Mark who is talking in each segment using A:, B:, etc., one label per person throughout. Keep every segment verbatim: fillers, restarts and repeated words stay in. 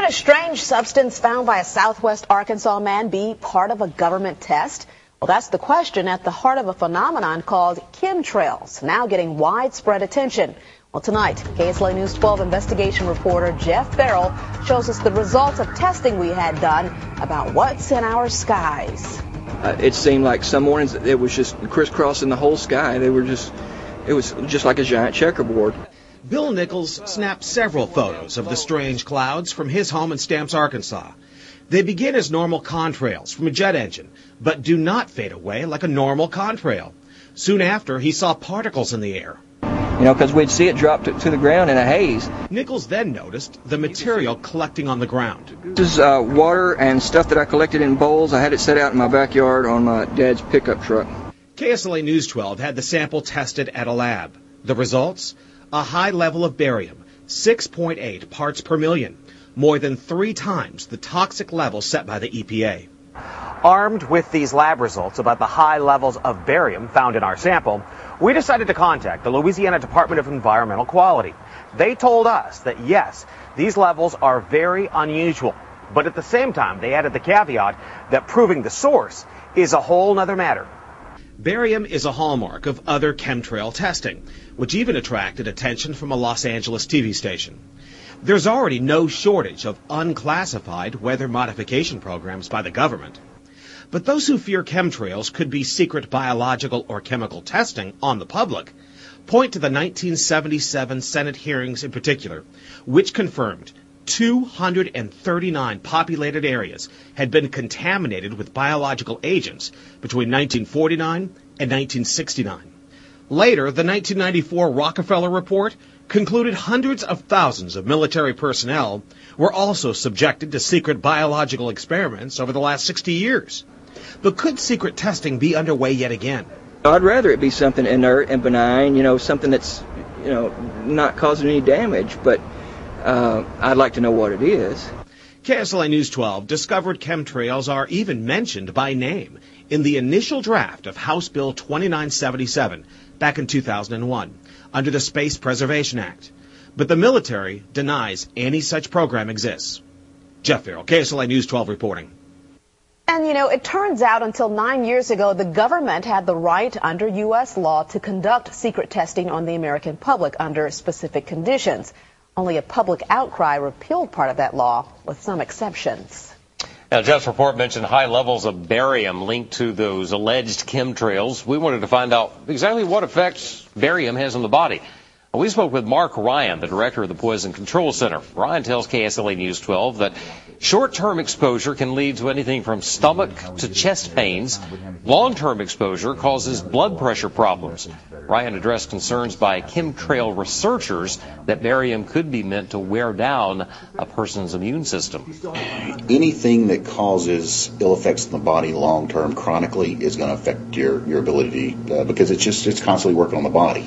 A: a strange substance found by a southwest Arkansas man be part of a government test? Well, that's the question at the heart of a phenomenon called chemtrails, now getting widespread attention. Well, tonight, K S L A News twelve investigation reporter Jeff Farrell shows us the results of testing we had done about what's in our skies.
B: Uh, it seemed like some mornings it was just crisscrossing the whole sky. They were just, it was just like a giant checkerboard.
C: Bill Nichols snapped several photos of the strange clouds from his home in Stamps, Arkansas. They begin as normal contrails from a jet engine, but do not fade away like a normal contrail. Soon after, he saw particles in the air.
B: You know, because we'd see it drop to, to the ground in a haze.
C: Nichols then noticed the material collecting on the ground.
B: This is uh, water and stuff that I collected in bowls. I had it set out in my backyard on my dad's pickup truck.
C: K S L A News twelve had the sample tested at a lab. The results? A high level of barium, six point eight parts per million, more than three times the toxic level set by the E P A.
D: Armed with these lab results about the high levels of barium found in our sample, we decided to contact the Louisiana Department of Environmental Quality. They told us that, yes, these levels are very unusual, but at the same time, they added the caveat that proving the source is a whole nother matter.
C: Barium is a hallmark of other chemtrail testing, which even attracted attention from a Los Angeles T V station. There's already no shortage of unclassified weather modification programs by the government. But those who fear chemtrails could be secret biological or chemical testing on the public point to the nineteen seventy-seven Senate hearings in particular, which confirmed two hundred thirty-nine populated areas had been contaminated with biological agents between nineteen forty-nine and nineteen sixty-nine. Later, the nineteen ninety-four Rockefeller report concluded hundreds of thousands of military personnel were also subjected to secret biological experiments over the last sixty years. But could secret testing be underway yet again?
B: I'd rather it be something inert and benign, you know, something that's, you know, not causing any damage, but uh, I'd like to know what it is.
C: K S L A News twelve discovered chemtrails are even mentioned by name in the initial draft of House Bill twenty-nine seventy-seven back in two thousand one under the Space Preservation Act. But the military denies any such program exists. Jeff Farrell, K S L A News twelve reporting.
A: And, you know, it turns out until nine years ago, the government had the right under U S law to conduct secret testing on the American public under specific conditions. Only a public outcry repealed part of that law, with some exceptions.
E: Now, Jeff's report mentioned high levels of barium linked to those alleged chemtrails. We wanted to find out exactly what effects barium has on the body. We spoke with Mark Ryan, the director of the Poison Control Center. Ryan tells K S L A News twelve that short-term exposure can lead to anything from stomach to chest pains. Long-term exposure causes blood pressure problems. Ryan addressed concerns by chemtrail researchers that barium could be meant to wear down a person's immune system.
F: Anything that causes ill effects in the body long-term chronically is going to affect your, your ability uh, because it's just it's constantly working on the body.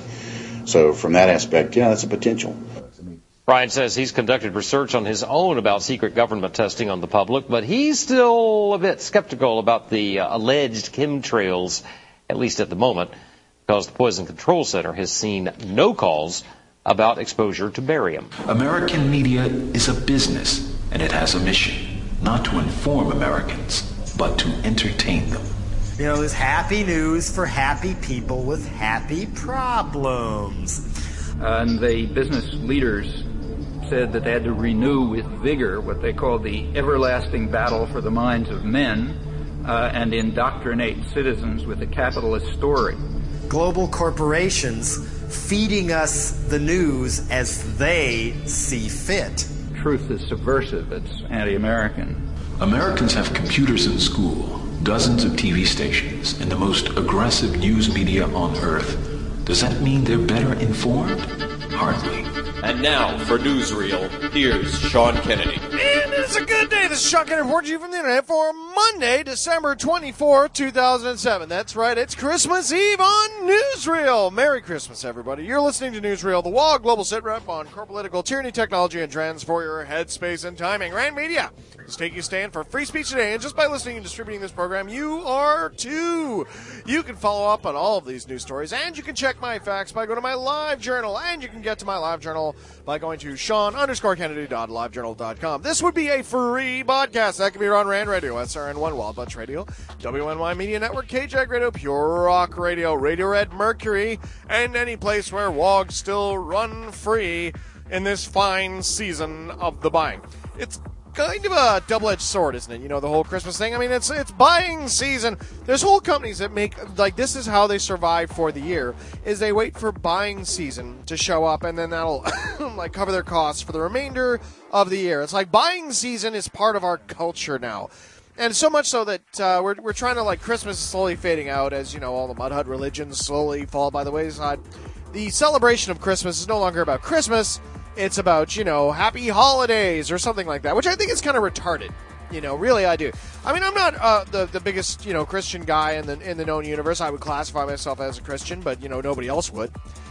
F: So from that aspect, yeah, that's a potential.
E: Ryan says he's conducted research on his own about secret government testing on the public, but he's still a bit skeptical about the uh, alleged chemtrails, at least at the moment, because the Poison Control Center has seen no calls about exposure to barium.
G: American media is a business, and it has a mission, not to inform Americans, but to entertain them.
H: You know, there's happy news for happy people with happy problems.
I: Uh, and the business leaders said that they had to renew with vigor what they called the everlasting battle for the minds of men uh, and indoctrinate citizens with a capitalist story.
H: Global corporations feeding us the news as they see fit.
I: Truth is subversive. It's anti-American.
G: Americans have computers in school, dozens of T V stations, and the most aggressive news media on earth. Does that mean they're better informed? Hardly.
J: And now for Newsreel, here's Sean Kennedy.
H: Man, it's a good day
J: this is Sean Kennedy reporting to you from the internet for Monday, December twenty-fourth, two thousand seven. That's right, it's Christmas Eve on Newsreel. Merry Christmas, everybody. You're listening to Newsreel, the W O G Global Sitrep on core political tyranny, technology, and trends for your headspace and timing. Rand Media is taking a stand for free speech today, and just by listening and distributing this program, you are too. You can follow up on all of these news stories, and you can check my facts by going to my live journal, and you can get to my live journal by going to Sean underscore Kennedy dot live journal dot com. This would be a free podcast. That can be on Rand Radio, S R N one, Wild Bunch Radio, W N Y Media Network, K J A C Radio, Pure Rock Radio, Radio Red Mercury, and any place where W O Gs still run free in this fine season of the buying. It's kind of a double-edged sword, isn't it? You know, the whole Christmas thing. I mean, it's it's buying season. There's whole companies that make, like, this is how they survive for the year, is they wait for buying season to show up, and then that'll, like, cover their costs for the remainder of the year. It's like buying season is part of our culture now. And so much so that uh, we're we're trying to, like, Christmas is slowly fading out as, you know, all the Mud Hut religions slowly fall by the wayside. The celebration of Christmas is no longer about Christmas. It's about, you know, happy holidays or something like that, which I think is kind of retarded. You know, really, I do. I mean, I'm not uh, the the biggest, you know, Christian guy in the in the known universe. I would classify myself as a Christian, but, you know, nobody else would.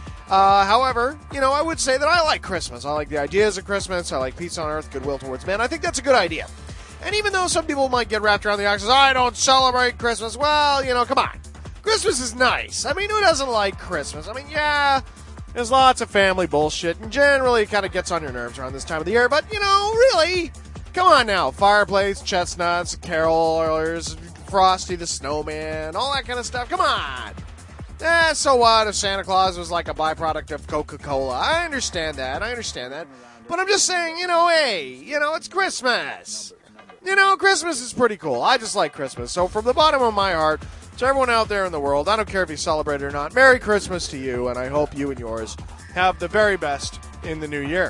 J: Uh, however, you know, I would say that I like Christmas. I like the ideas of Christmas. I like peace on earth, goodwill towards men. I think that's a good idea. And even though some people might get wrapped around the axles, I don't celebrate Christmas. Well, you know, come on. Christmas is nice. I mean, who doesn't like Christmas? I mean, yeah, there's lots of family bullshit, and generally it kind of gets on your nerves around this time of the year. But, you know, really, come on now. Fireplace, chestnuts, carolers, Frosty the Snowman, all that kind of stuff. Come on. Eh, so what if Santa Claus was like a byproduct of Coca-Cola? I understand that. I understand that. But I'm just saying, you know, hey, you know, it's Christmas. You know, Christmas is pretty cool. I just like Christmas. So from the bottom of my heart, to everyone out there in the world, I don't care if you celebrate it or not, Merry Christmas to you, and I hope you and yours have the very best in the new year.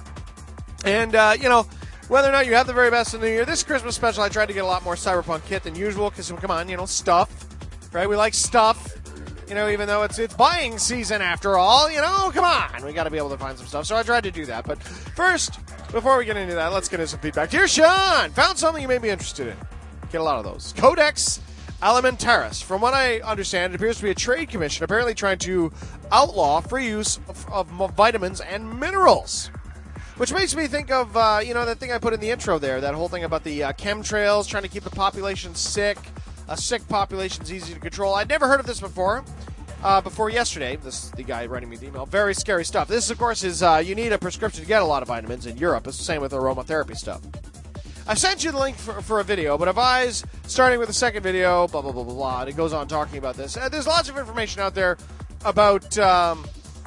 J: And, uh, you know, whether or not you have the very best in the new year, this Christmas special I tried to get a lot more Cyberpunk kit than usual, because, come on, you know, stuff, right? We like stuff, you know, even though it's it's buying season after all, you know, come on. We got to be able to find some stuff, so I tried to do that. But first, before we get into that, let's get into some feedback. Dear Sean, found something you may be interested in. Get a lot of those. Codex Alimentaris. From what I understand, it appears to be a trade commission apparently trying to outlaw free use of, of vitamins and minerals. Which makes me think of, uh, you know, that thing I put in the intro there, that whole thing about the uh, chemtrails, trying to keep the population sick. A sick population is easy to control. I'd never heard of this before. Uh, before yesterday, this the guy writing me the email. Very scary stuff. This, of course, is uh, you need a prescription to get a lot of vitamins in Europe. It's the same with aromatherapy stuff. I sent you the link for, for a video, but advise starting with the second video, blah, blah, blah, blah, blah. And it goes on talking about this. Uh, there's lots of information out there about, um,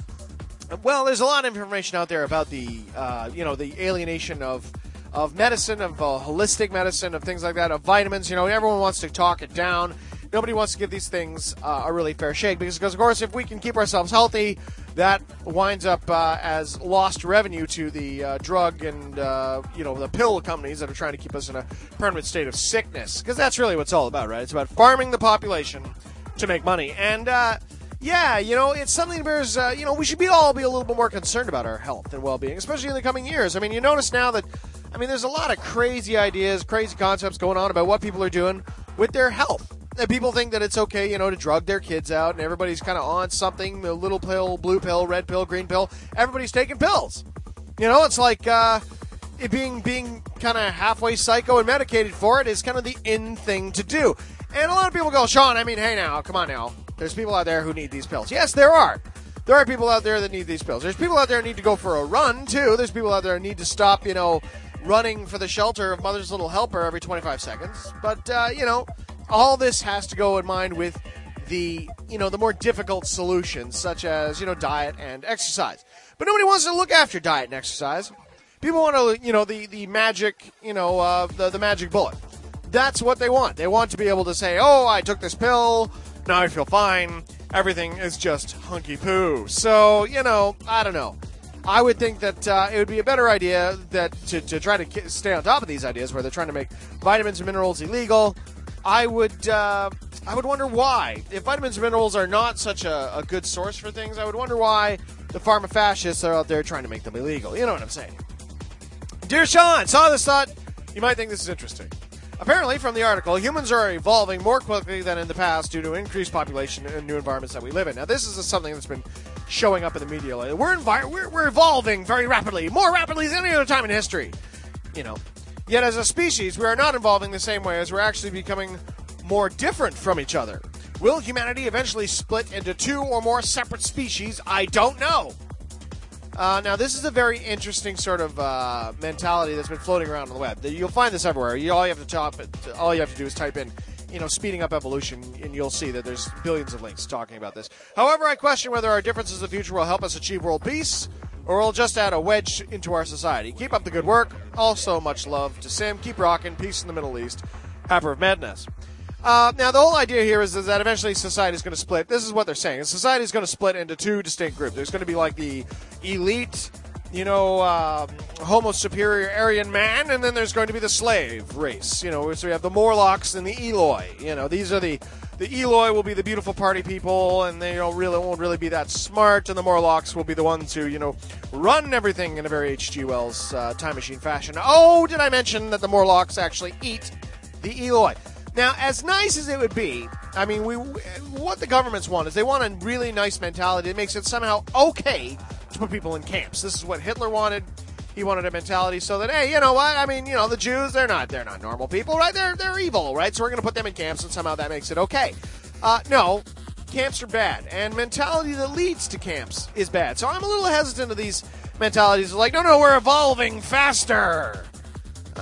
J: well, there's a lot of information out there about the, uh, you know, the alienation of of medicine, of uh, holistic medicine, of things like that, of vitamins. You know, everyone wants to talk it down. Nobody wants to give these things uh, a really fair shake because, because, of course, if we can keep ourselves healthy, that winds up uh, as lost revenue to the uh, drug and, uh, you know, the pill companies that are trying to keep us in a permanent state of sickness. Because that's really what it's all about, right? It's about farming the population to make money. And, uh, yeah, you know, it's something that bears, uh, you know, we should be all be a little bit more concerned about our health and well-being, especially in the coming years. I mean, you notice now that, I mean, there's a lot of crazy ideas, crazy concepts going on about what people are doing with their health. And people think that it's okay, you know, to drug their kids out, and everybody's kind of on something, the little pill, blue pill, red pill, green pill. Everybody's taking pills. You know, it's like uh, it being being kind of halfway psycho and medicated for it is kind of the in thing to do. And a lot of people go, Sean, I mean, hey now, come on now. There's people out there who need these pills. Yes, there are. There are people out there that need these pills. There's people out there who need to go for a run, too. There's people out there who need to stop, you know, running for the shelter of Mother's Little Helper every twenty-five seconds. But, uh, you know, all this has to go in mind with the, you know, the more difficult solutions, such as, you know, diet and exercise. But nobody wants to look after diet and exercise. People want to, you know, the, the magic, you know, uh, the, the magic bullet. That's what they want. They want to be able to say, oh, I took this pill, now I feel fine, everything is just hunky-poo. So, you know, I don't know. I would think that uh, it would be a better idea that to, to try to stay on top of these ideas where they're trying to make vitamins and minerals illegal. I would uh, I would wonder why. If vitamins and minerals are not such a, a good source for things, I would wonder why the pharma-fascists are out there trying to make them illegal. You know what I'm saying. Dear Sean, saw this thought You might think this is interesting. Apparently, from the article, humans are evolving more quickly than in the past due to increased population and new environments that we live in. Now, this is something that's been showing up in the media lately. We're, envi- we're, we're evolving very rapidly, more rapidly than any other time in history. You know, yet as a species, we are not evolving the same way as we're actually becoming more different from each other. Will humanity eventually split into two or more separate species? I don't know. Uh, now, this is a very interesting sort of uh, mentality that's been floating around on the web. You'll find this everywhere. You, all you have to top it, all you have to do is type in, you know, speeding up evolution, and you'll see that there's billions of links talking about this. However, I question whether our differences in the future will help us achieve world peace, or will just add a wedge into our society. Keep up the good work. Also, much love to Sim. Keep rocking. Peace in the Middle East. Happer of Madness. Uh, now, the whole idea here is, is that eventually society is going to split. This is what they're saying. Society is going to split into two distinct groups. There's going to be like the elite, you know, um, Homo superior Aryan man, and then there's going to be the slave race. You know, so we have the Morlocks and the Eloi. You know, these are the the Eloi will be the beautiful party people, and they don't really won't really be that smart, and the Morlocks will be the ones who, you know, run everything in a very H G Wells uh, time machine fashion. Oh, did I mention that the Morlocks actually eat the Eloi? Now, as nice as it would be, I mean, we what the governments want is they want a really nice mentality that makes it somehow okay to put people in camps. This is what Hitler wanted. He wanted a mentality so that, hey, you know what? I mean, you know, the Jews, they're not they're not normal people, right? They're they're evil, right? So we're going to put them in camps, and somehow that makes it okay. Uh, no, camps are bad, and mentality that leads to camps is bad. So I'm a little hesitant of these mentalities. Like, no, no, we're evolving faster. Uh,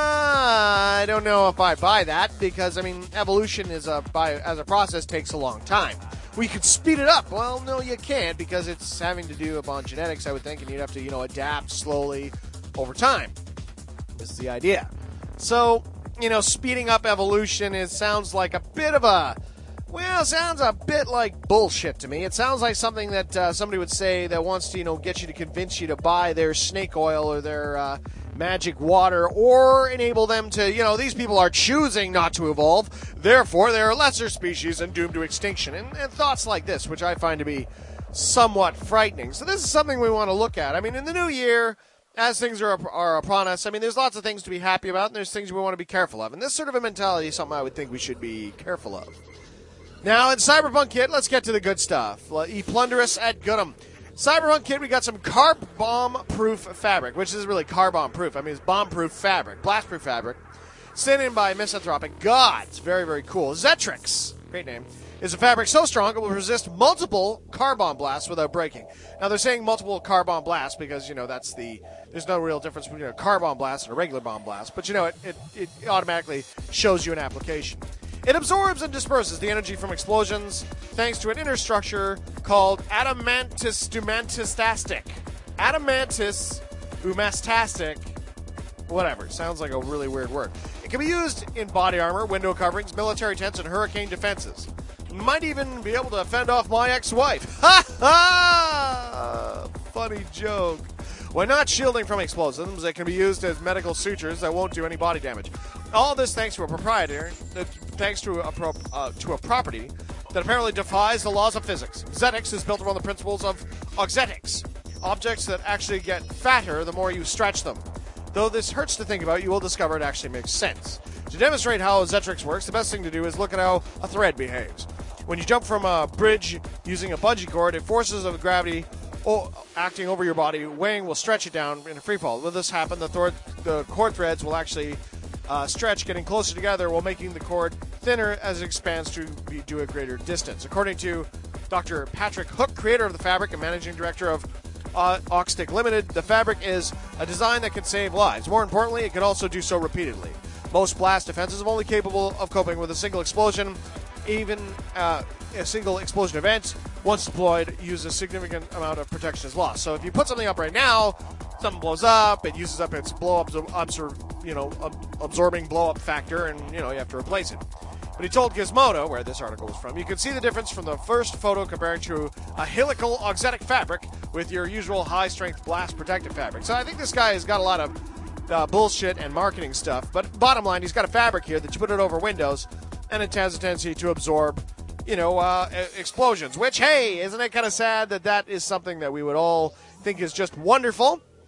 J: I don't know if I buy that because, I mean, evolution is a by, as a process takes a long time. We could speed it up. Well, no, you can't because it's having to do upon genetics, I would think, and you'd have to, you know, adapt slowly over time. This is the idea. So, you know, speeding up evolution is sounds like a bit of a, well, sounds a bit like bullshit to me. It sounds like something that uh, somebody would say that wants to, you know, get you to convince you to buy their snake oil or their uh, magic water, or enable them to, you know, these people are choosing not to evolve, therefore they're a lesser species and doomed to extinction. And, and thoughts like this, which I find to be somewhat frightening. So this is something we want to look at. I mean, in the new year, as things are, are upon us, I mean, there's lots of things to be happy about, and there's things we want to be careful of. And this sort of a mentality is something I would think we should be careful of. Now, in Cyberpunk Kit, let's get to the good stuff. E Plunderous at Goodham. Cyberpunk Kit, we got some car bomb-proof fabric, which is really car bomb-proof. I mean, it's bomb-proof fabric, blast-proof fabric, sent in by Misanthropic Gods. Very, very cool. Zetrix, great name, is a fabric so strong it will resist multiple car bomb blasts without breaking. Now, they're saying multiple car bomb blasts because, you know, that's the, there's no real difference between a car bomb blast and a regular bomb blast. But, you know, it, it, it automatically shows you an application. It absorbs and disperses the energy from explosions thanks to an inner structure called adamantus dumantastic. Adamantus umastastic. Whatever. Sounds like a really weird word. It can be used in body armor, window coverings, military tents, and hurricane defenses. Might even be able to fend off my ex-wife. Ha ha! Funny joke. When not shielding from explosions, it can be used as medical sutures that won't do any body damage. All this thanks to a proprietor, uh, thanks to a pro, uh, to a property that apparently defies the laws of physics. Zetix is built around the principles of auxetics, objects that actually get fatter the more you stretch them. Though this hurts to think about, you will discover it actually makes sense. To demonstrate how Zetrix works, the best thing to do is look at how a thread behaves. When you jump from a bridge using a bungee cord, it forces of gravity oh, acting over your body, weighing will stretch it down in a free fall. Will this happen, the, thor- the cord threads will actually uh, stretch, getting closer together while making the cord thinner as it expands to be, do a greater distance. According to Doctor Patrick Hook, creator of the fabric and managing director of uh, Oxtick Limited, the fabric is a design that can save lives. More importantly, it can also do so repeatedly. Most blast defenses are only capable of coping with a single explosion. Even uh, a single explosion event, once deployed, uses a significant amount of protection is lost. So if you put something up right now, something blows up, it uses up its blow up, absor- you know, absorbing blow up factor, and you know you have to replace it. But he told Gizmodo, where this article was from, you can see the difference from the first photo compared to a helical auxetic fabric with your usual high strength blast protective fabric. So I think this guy has got a lot of uh, bullshit and marketing stuff. But bottom line, he's got a fabric here that you put it over windows, and it has a tendency to absorb, you know, uh, explosions. Which, hey, isn't it kind of sad that that is something that we would all think is just wonderful?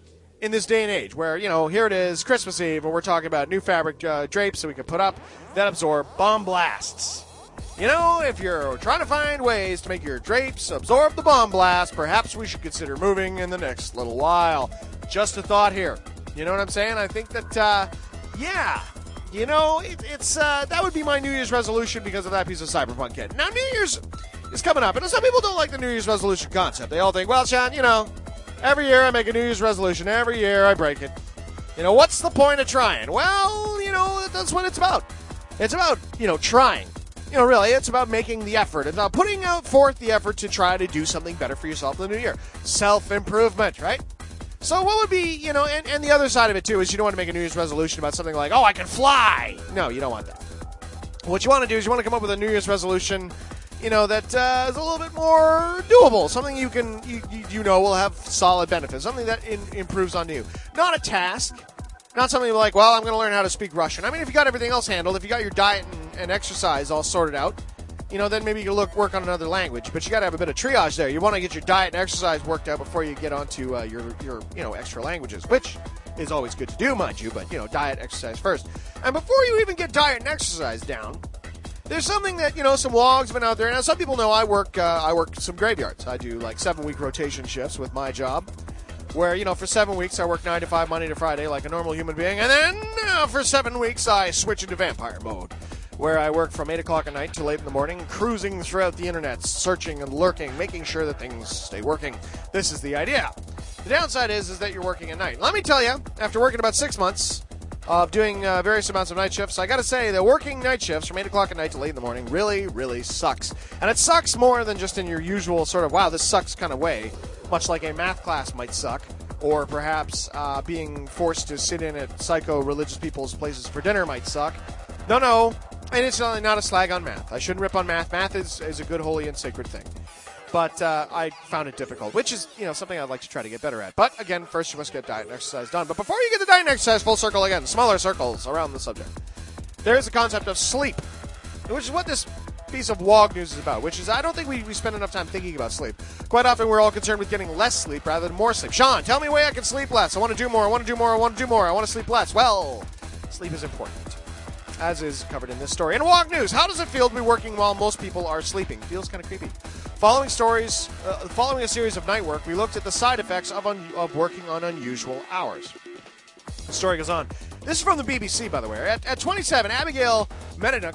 J: in this day and age where, you know, here it is, Christmas Eve, and we're talking about new fabric uh, drapes that we can put up that absorb bomb blasts. You know, if you're trying to find ways to make your drapes absorb the bomb blast, perhaps we should consider moving in the next little while. Just a thought here. You know what I'm saying? I think that, uh, yeah, you know, it, it's uh, that would be my New Year's resolution because of that piece of Cyberpunk kit. Now, New Year's is coming up, and some people don't like the New Year's resolution concept. They all think, well, Sean, you know, every year I make a New Year's resolution. Every year I break it. You know, what's the point of trying? Well, you know, that's what it's about. It's about, you know, trying. You know, really, it's about making the effort. It's about putting out forth the effort to try to do something better for yourself in the new year. Self-improvement, right? So what would be, you know, and, and the other side of it, too, is you don't want to make a New Year's resolution about something like, oh, I can fly. No, you don't want that. What you want to do is you want to come up with a New Year's resolution, you know, that uh, is a little bit more doable. Something you can, you, you know, will have solid benefits. Something that in, improves on you. Not a task. Not something like, well, I'm going to learn how to speak Russian. I mean, if you got everything else handled, if you got your diet and, and exercise all sorted out, you know, then maybe you can look work on another language. But you got to have a bit of triage there. You want to get your diet and exercise worked out before you get onto uh, your, your, you know, extra languages, which is always good to do, mind you. But, you know, diet, exercise first. And before you even get diet and exercise down, there's something that, you know, some logs have been out there. Now, some people know I work, uh, I work some graveyards. I do, like, seven-week rotation shifts with my job, where, you know, for seven weeks I work nine to five, Monday to Friday, like a normal human being. And then uh, for seven weeks I switch into vampire mode, where I work from eight o'clock at night till late in the morning, cruising throughout the internet, searching and lurking, making sure that things stay working. This is the idea. The downside is, is that you're working at night. Let me tell you, after working about six months of doing uh, various amounts of night shifts, I got to say that working night shifts from eight o'clock at night till late in the morning really, really sucks. And it sucks more than just in your usual sort of, wow, this sucks kind of way, much like a math class might suck. Or perhaps uh, being forced to sit in at psycho-religious people's places for dinner might suck. No, no. And it's not, not a slag on math. I shouldn't rip on math. Math is, is a good, holy, and sacred thing. But uh, I found it difficult, which is, you know, something I'd like to try to get better at. But, again, first you must get diet and exercise done. But before you get the diet and exercise, full circle again, smaller circles around the subject. There's the concept of sleep, which is what this piece of W O G news is about, which is I don't think we, we spend enough time thinking about sleep. Quite often we're all concerned with getting less sleep rather than more sleep. Sean, tell me a way I can sleep less. I want to do more, I want to do more, I want to do more, I want to sleep less. Well, sleep is important, as is covered in this story. In W O G news, how does it feel to be working while most people are sleeping? Feels kind of creepy. Following stories, uh, following a series of night work, we looked at the side effects of, un- of working on unusual hours. The story goes on. This is from the B B C, by the way. At, at twenty-seven, Abigail Medinuk,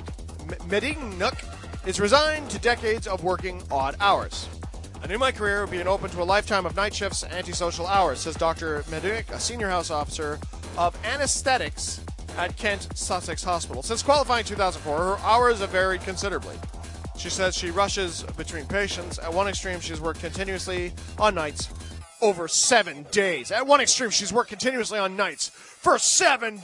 J: Medinuk is resigned to decades of working odd hours. I knew my career would be an open to a lifetime of night shifts and antisocial hours, says Doctor Medinuk, a senior house officer of anesthetics at Kent Sussex Hospital. Since qualifying in two thousand four, her hours have varied considerably. She says she rushes between patients. At one extreme, she's worked continuously on nights over seven days. At one extreme, she's worked continuously on nights for seven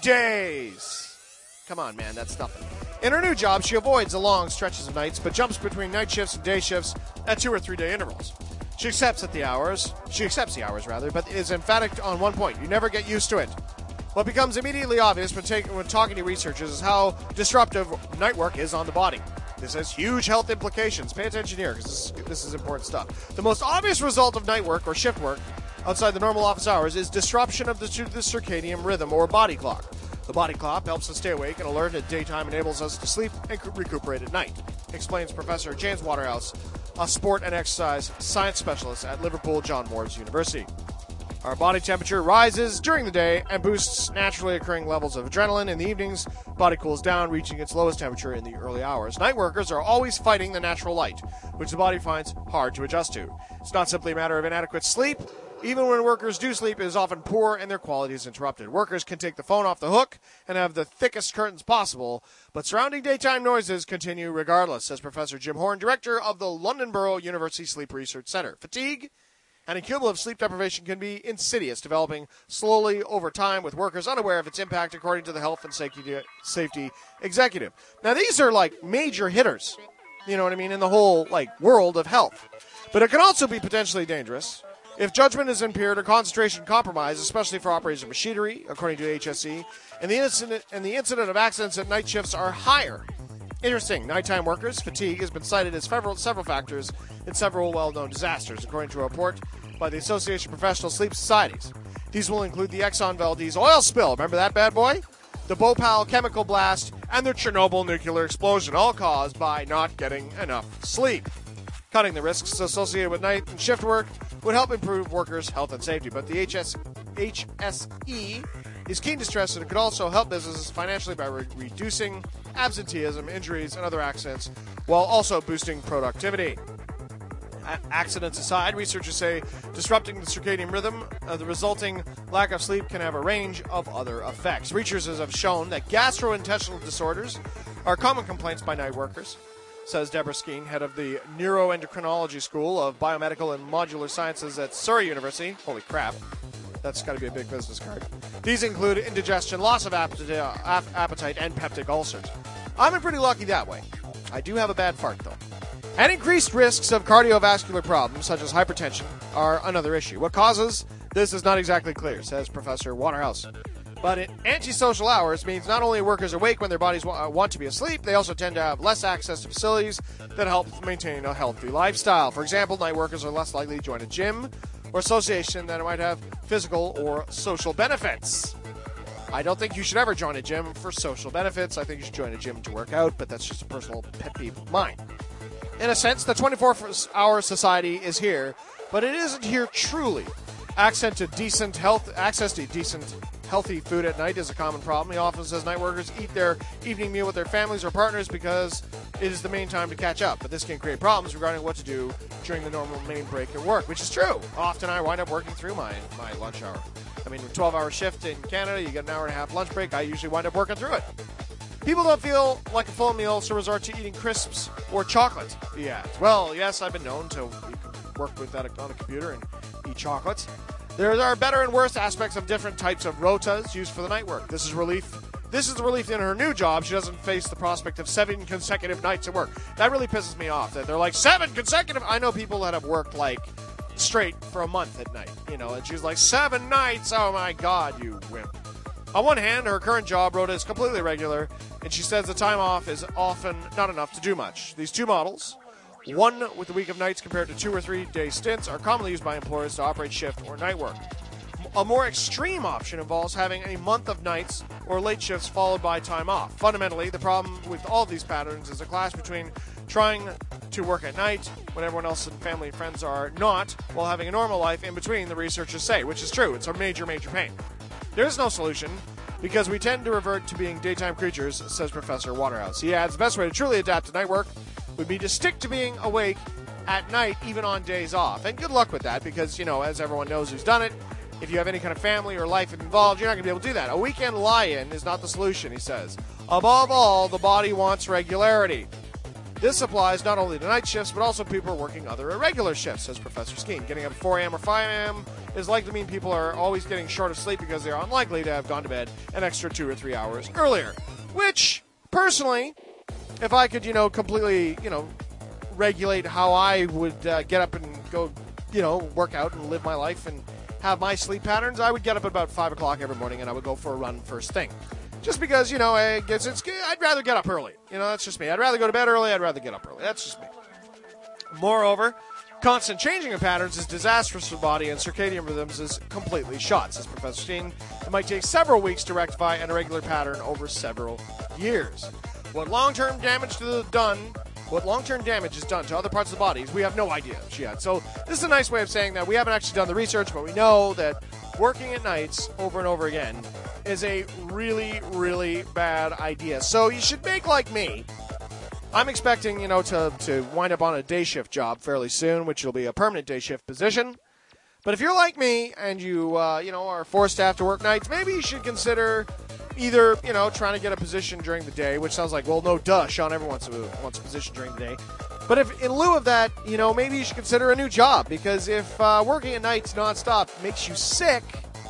J: days. Come on, man, that's nothing. In her new job, she avoids the long stretches of nights, but jumps between night shifts and day shifts at two or three day intervals. She accepts that the hours, she accepts the hours rather, but is emphatic on one point: you never get used to it. What becomes immediately obvious when, take, when talking to researchers is how disruptive night work is on the body. This has huge health implications. Pay attention here, because this, this is important stuff. The most obvious result of night work or shift work outside the normal office hours is disruption of the, the circadian rhythm or body clock. The body clock helps us stay awake and alert at daytime, enables us to sleep and recuperate at night, explains Professor James Waterhouse, a sport and exercise science specialist at Liverpool John Moores University. Our body temperature rises during the day and boosts naturally occurring levels of adrenaline. In the evenings, body cools down, reaching its lowest temperature in the early hours. Night workers are always fighting the natural light, which the body finds hard to adjust to. It's not simply a matter of inadequate sleep. Even when workers do sleep, it is often poor and their quality is interrupted. Workers can take the phone off the hook and have the thickest curtains possible, but surrounding daytime noises continue regardless, says Professor Jim Horn, director of the London Borough University Sleep Research Center. Fatigue and cumulative sleep deprivation can be insidious, developing slowly over time with workers unaware of its impact, according to the health and safety executive. Now, these are like major hitters, you know what I mean, in the whole like world of health. But it can also be potentially dangerous if judgment is impaired or concentration compromised, especially for operators of machinery, according to H S E, and the incident and the incident of accidents at night shifts are higher. Interesting. Nighttime workers' fatigue has been cited as several, several factors in several well-known disasters, according to a report by the Association of Professional Sleep Societies. These will include the Exxon Valdez oil spill. Remember that bad boy? The Bhopal chemical blast and the Chernobyl nuclear explosion, all caused by not getting enough sleep. Cutting the risks associated with night and shift work would help improve workers' health and safety, but the H S, H S E is keen to stress that it could also help businesses financially by re- reducing absenteeism, injuries, and other accidents, while also boosting productivity. Accidents aside, researchers say disrupting the circadian rhythm, uh, the resulting lack of sleep can have a range of other effects. Researchers have shown that gastrointestinal disorders are common complaints by night workers, says Deborah Skeen, head of the Neuroendocrinology School of Biomedical and Modular Sciences at Surrey University. Holy crap. That's got to be a big business card. These include indigestion, loss of appetite, and peptic ulcers. I'm pretty lucky that way. I do have a bad fart, though. And increased risks of cardiovascular problems, such as hypertension, are another issue. What causes this is not exactly clear, says Professor Waterhouse. But it, antisocial hours means not only are workers awake when their bodies wa- want to be asleep, they also tend to have less access to facilities that help maintain a healthy lifestyle. For example, night workers are less likely to join a gym or association that might have physical or social benefits. I don't think you should ever join a gym for social benefits. I think you should join a gym to work out, but that's just a personal pet peeve of mine. In a sense, the twenty-four hour society is here, but it isn't here truly. Access to decent health, access to decent, healthy food at night is a common problem. He often says night workers eat their evening meal with their families or partners because it is the main time to catch up. But this can create problems regarding what to do during the normal main break at work, which is true. Often I wind up working through my, my lunch hour. I mean, a twelve hour shift in Canada, you get an hour and a half lunch break. I usually wind up working through it. People don't feel like a full meal, so resort to eating crisps or chocolate, he adds. Well, yes, I've been known to work with that on a computer and eat chocolates. There are better and worse aspects of different types of rotas used for the night work. This is relief. This is the relief in her new job. She doesn't face the prospect of seven consecutive nights at work. That really pisses me off. That they're like, seven consecutive. I know people that have worked like straight for a month at night, you know, and she's like, seven nights. Oh my God, you wimp. On one hand, her current job rota is completely regular, and she says the time off is often not enough to do much. These two models, one with a week of nights compared to two or three day stints, are commonly used by employers to operate shift or night work. A more extreme option involves having a month of nights or late shifts followed by time off. Fundamentally, the problem with all of these patterns is a clash between trying to work at night when everyone else and family and friends are not, while having a normal life in between, the researchers say, which is true. It's a major, major pain. There is no solution because we tend to revert to being daytime creatures, says Professor Waterhouse. He adds, the best way to truly adapt to night work would be to stick to being awake at night, even on days off. And good luck with that because, you know, as everyone knows who's done it, if you have any kind of family or life involved, you're not going to be able to do that. A weekend lie-in is not the solution, he says. Above all, the body wants regularity. This applies not only to night shifts, but also people working other irregular shifts, says Professor Skeen. Getting up at four a.m. or five a.m. is likely to mean people are always getting short of sleep because they are unlikely to have gone to bed an extra two or three hours earlier. Which, personally, if I could, you know, completely, you know, regulate how I would uh, get up and go, you know, work out and live my life and have my sleep patterns, I would get up at about five o'clock every morning and I would go for a run first thing. Just because, you know, I guess it's, I'd rather get up early. You know, that's just me. I'd rather go to bed early. I'd rather get up early. That's just me. Moreover, constant changing of patterns is disastrous for the body, and circadian rhythms is completely shot, says Professor Steen. It might take several weeks to rectify an irregular pattern over several years. What long-term damage to the done, what long-term damage is done to other parts of the body, we have no idea, she had. So this is a nice way of saying that we haven't actually done the research, but we know that working at nights over and over again is a really, really bad idea. So you should make like me. I'm expecting, you know, to, to wind up on a day shift job fairly soon, which will be a permanent day shift position. But if you're like me and you, uh, you know, are forced to have to work nights, maybe you should consider either, you know, trying to get a position during the day, which sounds like, well, no, duh, Sean, everyone wants a, wants a position during the day. But if in lieu of that, you know, maybe you should consider a new job, because if uh, working at nights nonstop makes you sick,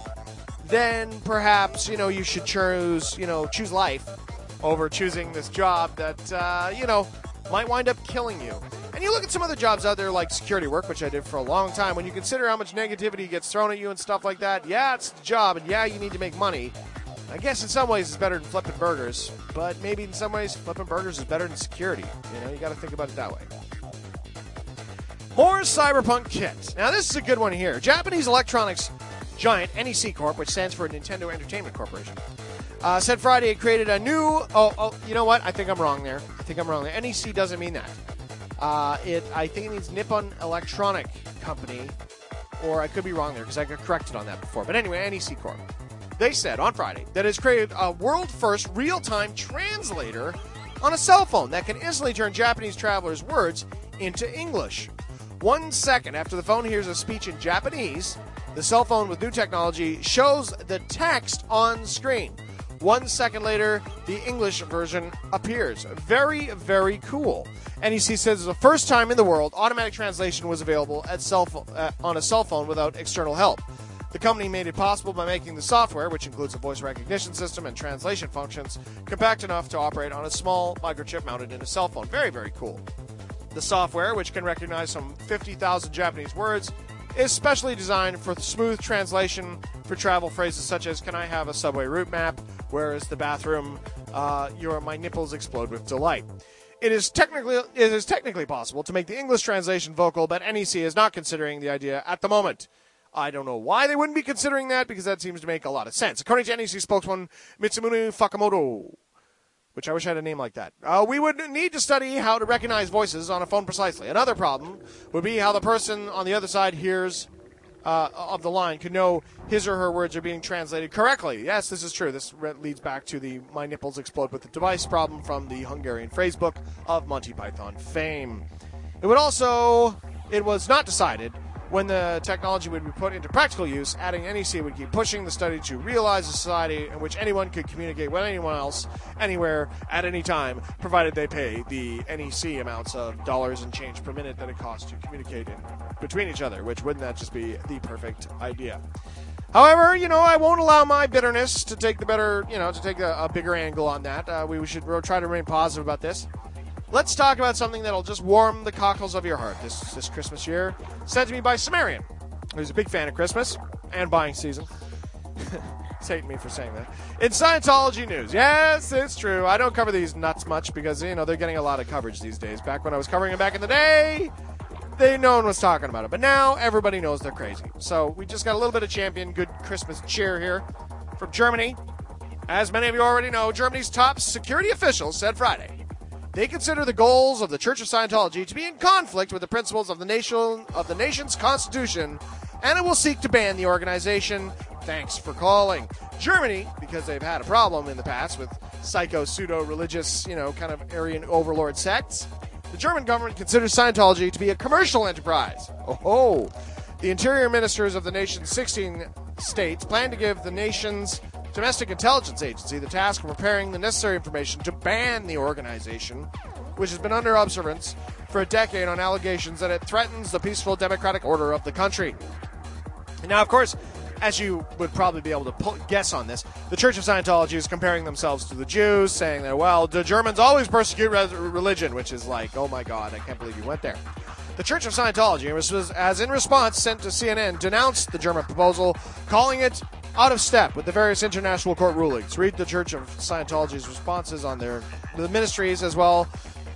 J: then perhaps, you know, you should choose, you know, choose life over choosing this job that, uh, you know, might wind up killing you. And you look at some other jobs out there like security work, which I did for a long time. When you consider how much negativity gets thrown at you and stuff like that, yeah, it's the job, and yeah, you need to make money. I guess in some ways it's better than flipping burgers, but maybe in some ways flipping burgers is better than security. You know, you got to think about it that way. More Cyberpunk kit. Now, this is a good one here. Japanese electronics giant N E C Corp, which stands for Nintendo Entertainment Corporation, uh, said Friday it created a new... Oh, oh, you know what? I think I'm wrong there. I think I'm wrong there. N E C doesn't mean that. Uh, it, I think it means Nippon Electronic Company, or I could be wrong there because I got corrected on that before. But anyway, N E C Corp. They said on Friday that it's created a world-first real-time translator on a cell phone that can instantly turn Japanese travelers' words into English. One second after the phone hears a speech in Japanese, the cell phone with new technology shows the text on screen. One second later, the English version appears. Very, very cool. N E C says it's the first time in the world automatic translation was available at cell phone, uh, on a cell phone without external help. The company made it possible by making the software, which includes a voice recognition system and translation functions, compact enough to operate on a small microchip mounted in a cell phone. Very, very cool. The software, which can recognize some fifty thousand Japanese words, is specially designed for smooth translation for travel phrases such as, can I have a subway route map? Where is the bathroom? Uh, your, my nipples explode with delight. It is technically it is technically possible to make the English translation vocal, but N E C is not considering the idea at the moment. I don't know why they wouldn't be considering that, because that seems to make a lot of sense. According to N E C spokesman Mitsumune Fakamoto, which I wish I had a name like that, uh, we would need to study how to recognize voices on a phone precisely. Another problem would be how the person on the other side hears uh, of the line could know his or her words are being translated correctly. Yes, this is true. This re- leads back to the my nipples explode with the device problem from the Hungarian phrasebook of Monty Python fame. It would also, it was not decided when the technology would be put into practical use. Adding N E C would keep pushing the study to realize a society in which anyone could communicate with anyone else, anywhere, at any time, provided they pay the N E C amounts of dollars and change per minute that it costs to communicate in between each other, which wouldn't that just be the perfect idea? However, you know, I won't allow my bitterness to take the better, you know, to take a, a bigger angle on that. Uh, we should try to remain positive about this. Let's talk about something that'll just warm the cockles of your heart this this Christmas year. Sent to me by Sumerian, who's a big fan of Christmas and buying season. He's hating me for saying that. In Scientology news, yes, it's true. I don't cover these nuts much because, you know, they're getting a lot of coverage these days. Back when I was covering them back in the day, they no one was talking about it. But now everybody knows they're crazy. So we just got a little bit of champion good Christmas cheer here from Germany. As many of you already know, Germany's top security officials said Friday they consider the goals of the Church of Scientology to be in conflict with the principles of the nation of the nation's constitution, and it will seek to ban the organization. Thanks for calling. Germany, because they've had a problem in the past with psycho, pseudo-religious, you know, kind of Aryan overlord sects. The German government considers Scientology to be a commercial enterprise. Oh, ho. The interior ministers of the nation's sixteen states plan to give the nation's domestic intelligence agency the task of preparing the necessary information to ban the organization, which has been under observance for a decade on allegations that it threatens the peaceful democratic order of the country. Now, of course, as you would probably be able to pull, guess on this, the Church of Scientology is comparing themselves to the Jews, saying that, well, the Germans always persecute religion, which is like, oh my God, I can't believe you went there. The Church of Scientology, as in response sent to C N N, denounced the German proposal, calling it out of step with the various international court rulings. Read the Church of Scientology's responses on their the ministries as well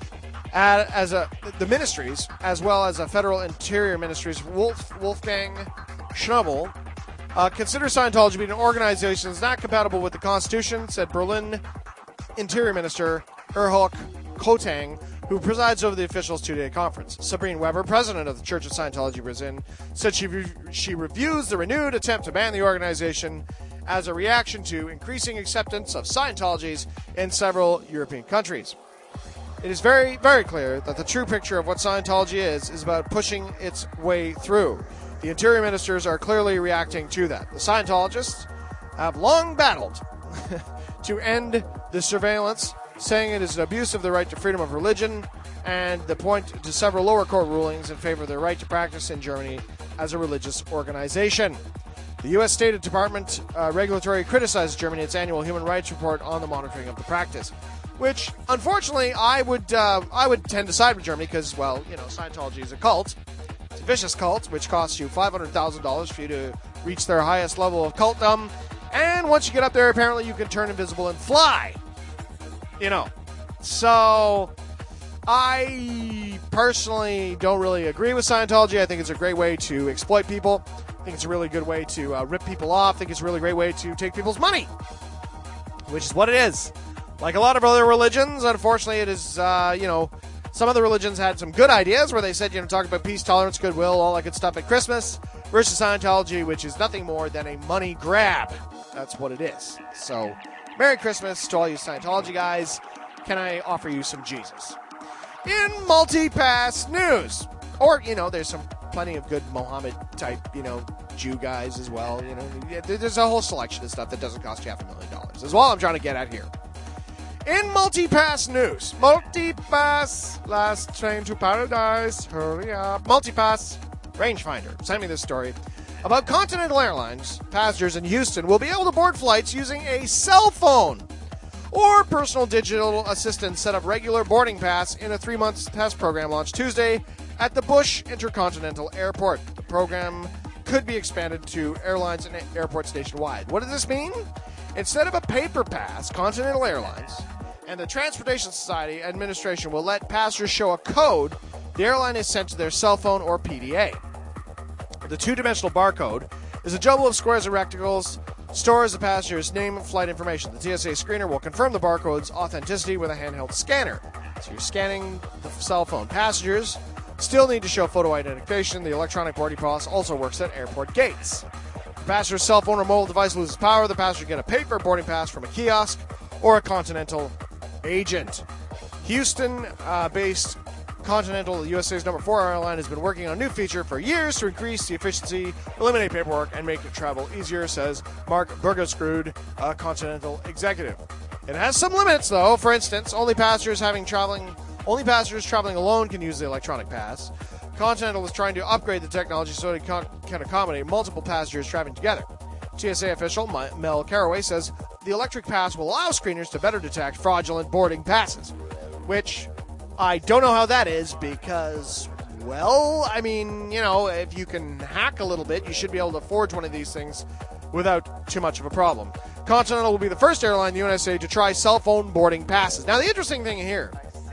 J: as, as a the ministries as well as a federal interior ministries. Wolf, Wolfgang Schnabel uh, considers Scientology to be an organization that's not compatible with the Constitution, said Berlin Interior Minister Erhok Kotang, who presides over the officials' two-day conference. Sabrine Weber, president of the Church of Scientology Brazil, said she re- she reviews the renewed attempt to ban the organization as a reaction to increasing acceptance of Scientologies in several European countries. It is very, very clear that the true picture of what Scientology is is about pushing its way through. The interior ministers are clearly reacting to that. The Scientologists have long battled to end the surveillance, saying it is an abuse of the right to freedom of religion, and the point to several lower court rulings in favor of their right to practice in Germany as a religious organization. The U S State Department uh, regulatory criticized Germany its annual human rights report on the monitoring of the practice, which, unfortunately, I would uh, I would tend to side with Germany because, well, you know, Scientology is a cult. It's a vicious cult, which costs you five hundred thousand dollars for you to reach their highest level of cultdom, and once you get up there, apparently you can turn invisible and fly. You know, so I personally don't really agree with Scientology. I think it's a great way to exploit people. think it's a really good way to uh, rip people off. I think it's a really great way to take people's money, which is what it is. Like a lot of other religions, unfortunately, it is, uh, you know, some other religions had some good ideas where they said, you know, talk about peace, tolerance, goodwill, all that good stuff at Christmas, versus Scientology, which is nothing more than a money grab. That's what it is. So, Merry Christmas to all you Scientology guys. Can I offer you some Jesus? In multi-pass news, or, you know, there's some plenty of good Mohammed-type, you know, Jew guys as well. You know, there's a whole selection of stuff that doesn't cost you half a million dollars. Is all I'm trying to get at here. In multi-pass news, multi-pass, last train to paradise, hurry up. Multi-pass, rangefinder sent me this story about Continental Airlines. Passengers in Houston will be able to board flights using a cell phone or personal digital assistant. Set up regular boarding pass in a three-month test program launched Tuesday at the Bush Intercontinental Airport. The program could be expanded to airlines and airports nationwide. What does this mean? Instead of a paper pass, Continental Airlines and the Transportation Society Administration will let passengers show a code the airline is sent to their cell phone or P D A. The two-dimensional barcode is a jumble of squares and rectangles, stores the passenger's name and flight information. The T S A screener will confirm the barcode's authenticity with a handheld scanner. So you're scanning the cell phone. Passengers still need to show photo identification. The electronic boarding pass also works at airport gates. If the passenger's cell phone or mobile device loses power, the passenger get a paper boarding pass from a kiosk or a Continental agent. Houston-based uh, Continental, the U S A's number four airline, has been working on a new feature for years to increase the efficiency, eliminate paperwork, and make travel easier, says Mark Burgersrud, a Continental executive. It has some limits, though. For instance, only passengers having traveling, only passengers traveling alone can use the electronic pass. Continental is trying to upgrade the technology so it can accommodate multiple passengers traveling together. T S A official Mel Caraway says the electric pass will allow screeners to better detect fraudulent boarding passes, which I don't know how that is because, well, I mean, you know, if you can hack a little bit, you should be able to forge one of these things without too much of a problem. Continental will be the first airline in the U S A to try cell phone boarding passes. Now, the interesting thing here,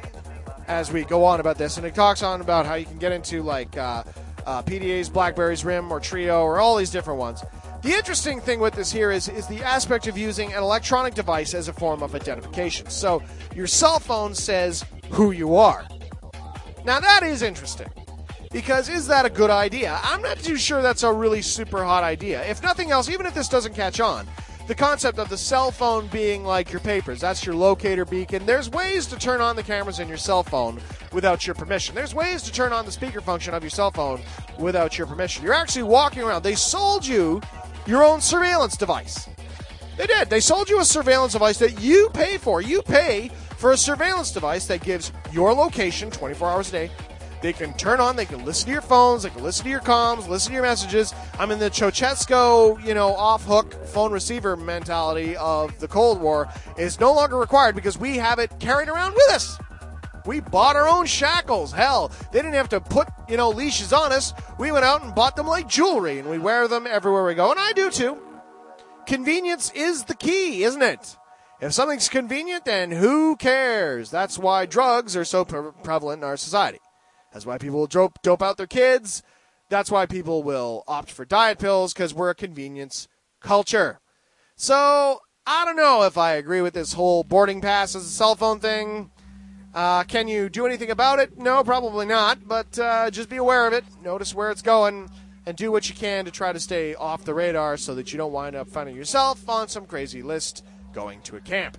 J: as we go on about this, and it talks on about how you can get into, like, uh, uh, P D As, BlackBerry's RIM, or Trio, or all these different ones. The interesting thing with this here is, is the aspect of using an electronic device as a form of identification. So your cell phone says who you are. Now that is interesting, because is that a good idea? I'm not too sure that's a really super hot idea. If nothing else, even if this doesn't catch on, the concept of the cell phone being like your papers, that's your locator beacon. There's ways to turn on the cameras in your cell phone without your permission. There's ways to turn on the speaker function of your cell phone without your permission. You're actually walking around. They sold you your own surveillance device. They did. They sold you a surveillance device that you pay for. You pay for a surveillance device that gives your location twenty-four hours a day. They can turn on, they can listen to your phones, they can listen to your comms, listen to your messages. I'm in the Ceausescu, you know, off-hook phone receiver mentality of the Cold War. It's no longer required because we have it carried around with us. We bought our own shackles. Hell, they didn't have to put, you know, leashes on us. We went out and bought them like jewelry, and we wear them everywhere we go, and I do too. Convenience is the key, isn't it? If something's convenient, then who cares? That's why drugs are so pre- prevalent in our society. That's why people will dope, dope out their kids. That's why people will opt for diet pills, because we're a convenience culture. So, I don't know if I agree with this whole boarding pass as a cell phone thing. Uh, can you do anything about it? No, probably not, but uh, just be aware of it. Notice where it's going, and do what you can to try to stay off the radar so that you don't wind up finding yourself on some crazy list going to a camp.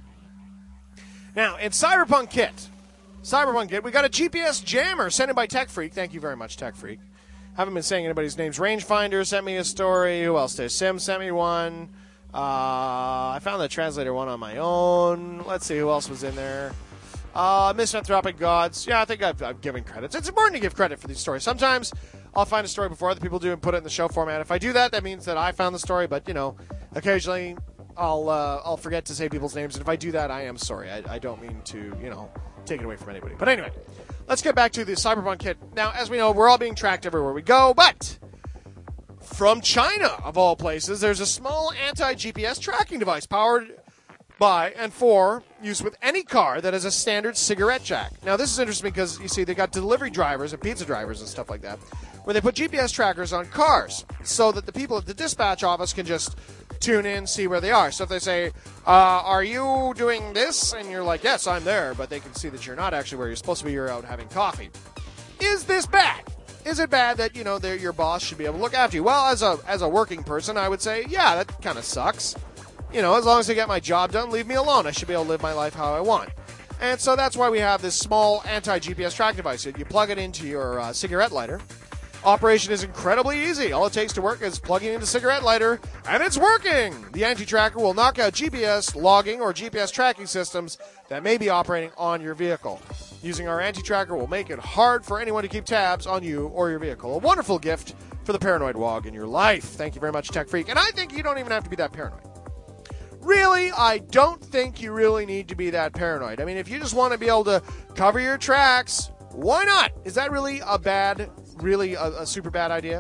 J: Now, in Cyberpunk Kit, Cyberpunk Kit, we got a G P S jammer sent in by Tech Freak. Thank you very much, Tech Freak. Haven't been saying anybody's names. Rangefinder sent me a story. Who else did? Sim sent me one. Uh, I found the translator one on my own. Let's see who else was in there. Uh, Misanthropic Gods. Yeah, I think I've, I've given credits. It's important to give credit for these stories. Sometimes I'll find a story before other people do and put it in the show format. If I do that, that means that I found the story. But, you know, occasionally I'll uh, I'll forget to say people's names. And if I do that, I am sorry. I, I don't mean to, you know, take it away from anybody. But anyway, let's get back to the Cyberpunk Kit. Now, as we know, we're all being tracked everywhere we go. But from China, of all places, there's a small anti-G P S tracking device powered by and for use with any car that has a standard cigarette jack. Now, this is interesting because, you see, they got delivery drivers and pizza drivers and stuff like that where they put G P S trackers on cars so that the people at the dispatch office can just tune in, see where they are. So if they say, uh, are you doing this? And you're like, yes, I'm there, but they can see that you're not actually where you're supposed to be. You're out having coffee. Is this bad? Is it bad that, you know, your boss should be able to look after you? Well, as a as a working person, I would say, yeah, that kind of sucks. You know, as long as I get my job done, leave me alone. I should be able to live my life how I want. And so that's why we have this small anti-G P S track device. You plug it into your uh, cigarette lighter. Operation is incredibly easy. All it takes to work is plugging into cigarette lighter, and it's working! The anti-tracker will knock out G P S logging or G P S tracking systems that may be operating on your vehicle. Using our anti-tracker will make it hard for anyone to keep tabs on you or your vehicle. A wonderful gift for the paranoid wog in your life. Thank you very much, Tech Freak. And I think you don't even have to be that paranoid. Really, I don't think you really need to be that paranoid. I mean, if you just want to be able to cover your tracks, why not? Is that really a bad, really a, a super bad idea?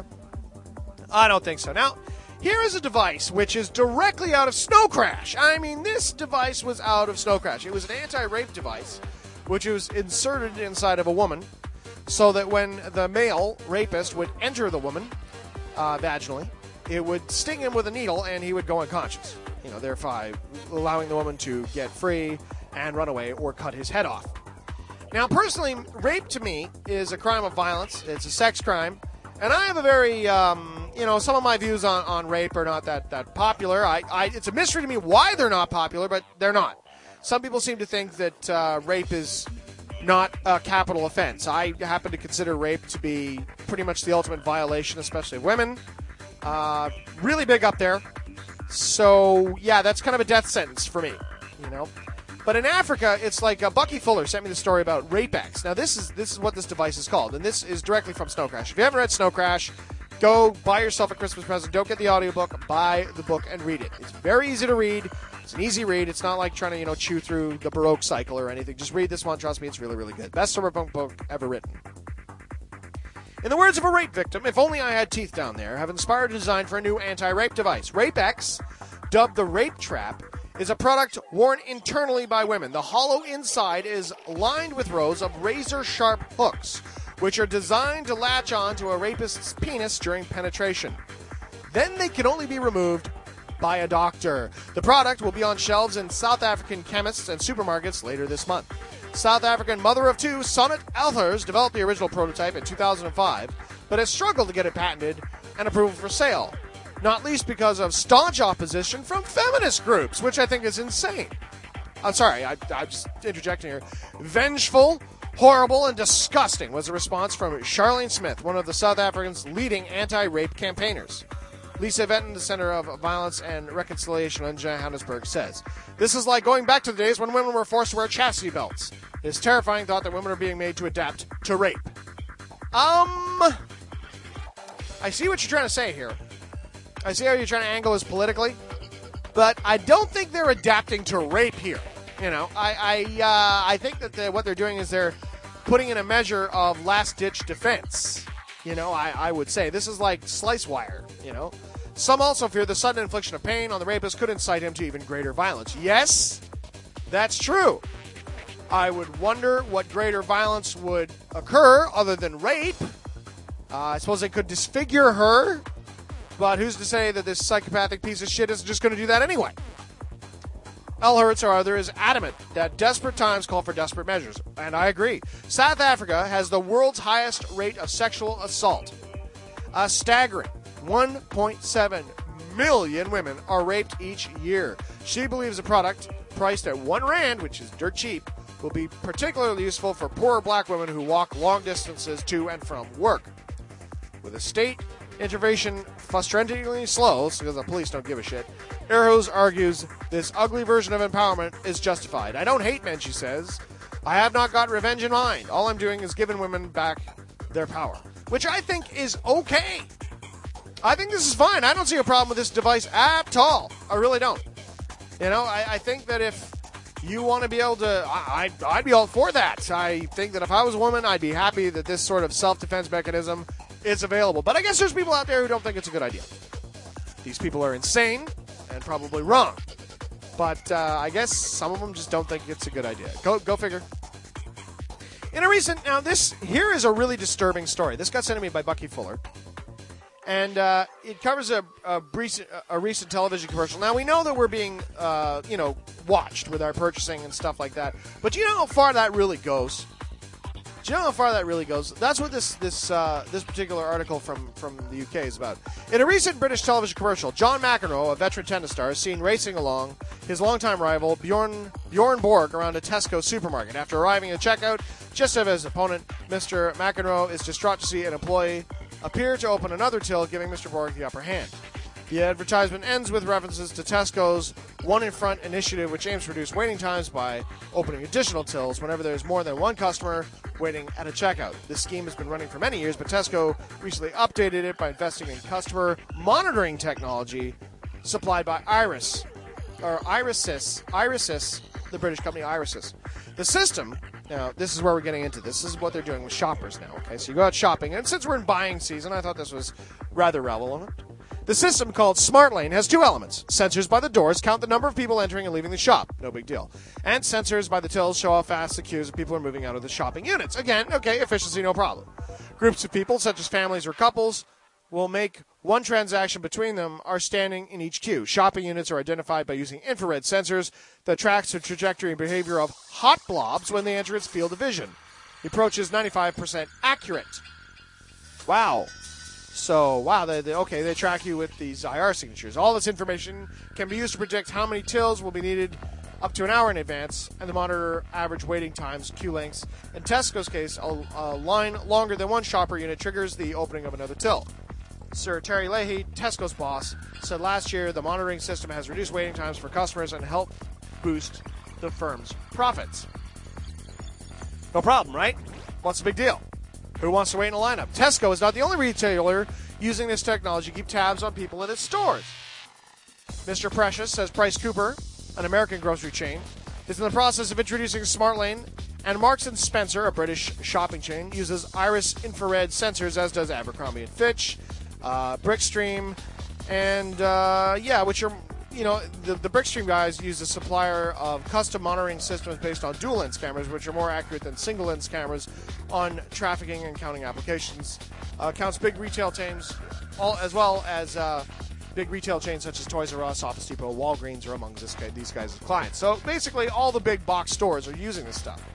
J: I don't think so. Now, here is a device which is directly out of Snow Crash. I mean, this device was out of Snow Crash. It was an anti-rape device, which was inserted inside of a woman so that when the male rapist would enter the woman uh, vaginally, it would sting him with a needle and he would go unconscious. You know, thereby allowing the woman to get free and run away or cut his head off. Now, personally, rape to me is a crime of violence. It's a sex crime. And I have a very, um, you know, some of my views on, on rape are not that, that popular. I, I, it's a mystery to me why they're not popular, but they're not. Some people seem to think that uh, rape is not a capital offense. I happen to consider rape to be pretty much the ultimate violation, especially of women. Uh, really big up there. So, yeah, that's kind of a death sentence for me, you know. But in Africa, it's like uh, Bucky Fuller sent me the story about RapeX. Now, this is this is what this device is called, and this is directly from Snow Crash. If you haven't read Snow Crash, go buy yourself a Christmas present. Don't get the audiobook. Buy the book and read it. It's very easy to read. It's an easy read. It's not like trying to, you know, chew through the Baroque cycle or anything. Just read this one. Trust me, it's really, really good. Best summer punk book ever written. In the words of a rape victim, if only I had teeth down there, have inspired a design for a new anti-rape device. RapeX, dubbed the Rape Trap, is a product worn internally by women. The hollow inside is lined with rows of razor-sharp hooks, which are designed to latch on to a rapist's penis during penetration. Then they can only be removed by a doctor. The product will be on shelves in South African chemists and supermarkets later this month. South African mother of two, Sonnet Althers, developed the original prototype in two thousand five, but has struggled to get it patented and approved for sale. Not least because of staunch opposition from feminist groups, which I think is insane. I'm sorry, I, I'm just interjecting here. Vengeful, horrible, and disgusting was the response from Charlene Smith, one of the South Africans' leading anti-rape campaigners. Lisa Venton, the Center of Violence and Reconciliation in Johannesburg, says, "This is like going back to the days when women were forced to wear chastity belts. It is terrifying thought that women are being made to adapt to rape." Um, I see what you're trying to say here. I see how you're trying to angle this politically, but I don't think they're adapting to rape here. You know, I I uh, I think that the, what they're doing is they're putting in a measure of last-ditch defense. You know, I, I would say this is like slice wire. You know, some also fear the sudden infliction of pain on the rapist could incite him to even greater violence. Yes, that's true. I would wonder what greater violence would occur other than rape. Uh, I suppose they could disfigure her. But who's to say that this psychopathic piece of shit isn't just going to do that anyway? Elhertz, or other, is adamant that desperate times call for desperate measures. And I agree. South Africa has the world's highest rate of sexual assault. A staggering one point seven million women are raped each year. She believes the product, priced at one rand, which is dirt cheap, will be particularly useful for poorer black women who walk long distances to and from work. With a state intervention frustratingly slow, because the police don't give a shit, Earhose argues this ugly version of empowerment is justified. "I don't hate men," she says. "I have not got revenge in mind. All I'm doing is giving women back their power." Which I think is okay. I think this is fine. I don't see a problem with this device at all. I really don't. You know, I, I think that if you want to be able to, I, I'd, I'd be all for that. I think that if I was a woman, I'd be happy that this sort of self-defense mechanism is available. But I guess there's people out there who don't think it's a good idea. These people are insane and probably wrong. But uh, I guess some of them just don't think it's a good idea. Go, go figure. In a recent, now this, here is a really disturbing story. This got sent to me by Bucky Fuller. And uh, it covers a, a, recent, a recent television commercial. Now, we know that we're being, uh, you know, watched with our purchasing and stuff like that. But do you know how far that really goes? Do you know how far that really goes? That's what this this uh, this particular article from, from the U K is about. In a recent British television commercial, John McEnroe, a veteran tennis star, is seen racing along his longtime rival Bjorn Bjorn Borg around a Tesco supermarket. After arriving at checkout, just as his opponent, Mister McEnroe is distraught to see an employee appear to open another till, giving Mister Borg the upper hand. The advertisement ends with references to Tesco's One in Front initiative, which aims to reduce waiting times by opening additional tills whenever there's more than one customer waiting at a checkout. This scheme has been running for many years, but Tesco recently updated it by investing in customer monitoring technology supplied by Iris, or Irisys, Irisys, the British company Irisys. The system, now this is where we're getting into this, this is what they're doing with shoppers now, okay? So you go out shopping, and since we're in buying season, I thought this was rather relevant. The system, called Smart Lane, has two elements. Sensors by the doors count the number of people entering and leaving the shop. No big deal. And sensors by the tills show how fast the queues of people are moving out of the shopping units. Again, okay, efficiency, no problem. Groups of people, such as families or couples, will make one transaction between them are standing in each queue. Shopping units are identified by using infrared sensors that tracks the trajectory and behavior of hot blobs when they enter its field of vision. The approach is ninety-five percent accurate. Wow. So, wow, they, they, okay, they track you with these I R signatures. All this information can be used to predict how many tills will be needed up to an hour in advance, and to monitor average waiting times, queue lengths. In Tesco's case, a, a line longer than one shopper unit triggers the opening of another till. Sir Terry Leahy, Tesco's boss, said last year the monitoring system has reduced waiting times for customers and helped boost the firm's profits. No problem, right? What's the big deal? Who wants to wait in a lineup? Tesco is not the only retailer using this technology to keep tabs on people in its stores. Mister Precious says Price Cooper, an American grocery chain, is in the process of introducing Smart Lane, and Marks and Spencer, a British shopping chain, uses iris infrared sensors, as does Abercrombie and Fitch, uh, Brickstream, and uh, yeah, which are, you know, the, the Brickstream guys use a supplier of custom monitoring systems based on dual lens cameras, which are more accurate than single lens cameras on trafficking and counting applications. Uh, counts big retail chains, all as well as uh, big retail chains such as Toys R Us, Office Depot, Walgreens are among this guy, these guys' clients. So basically, all the big box stores are using this stuff.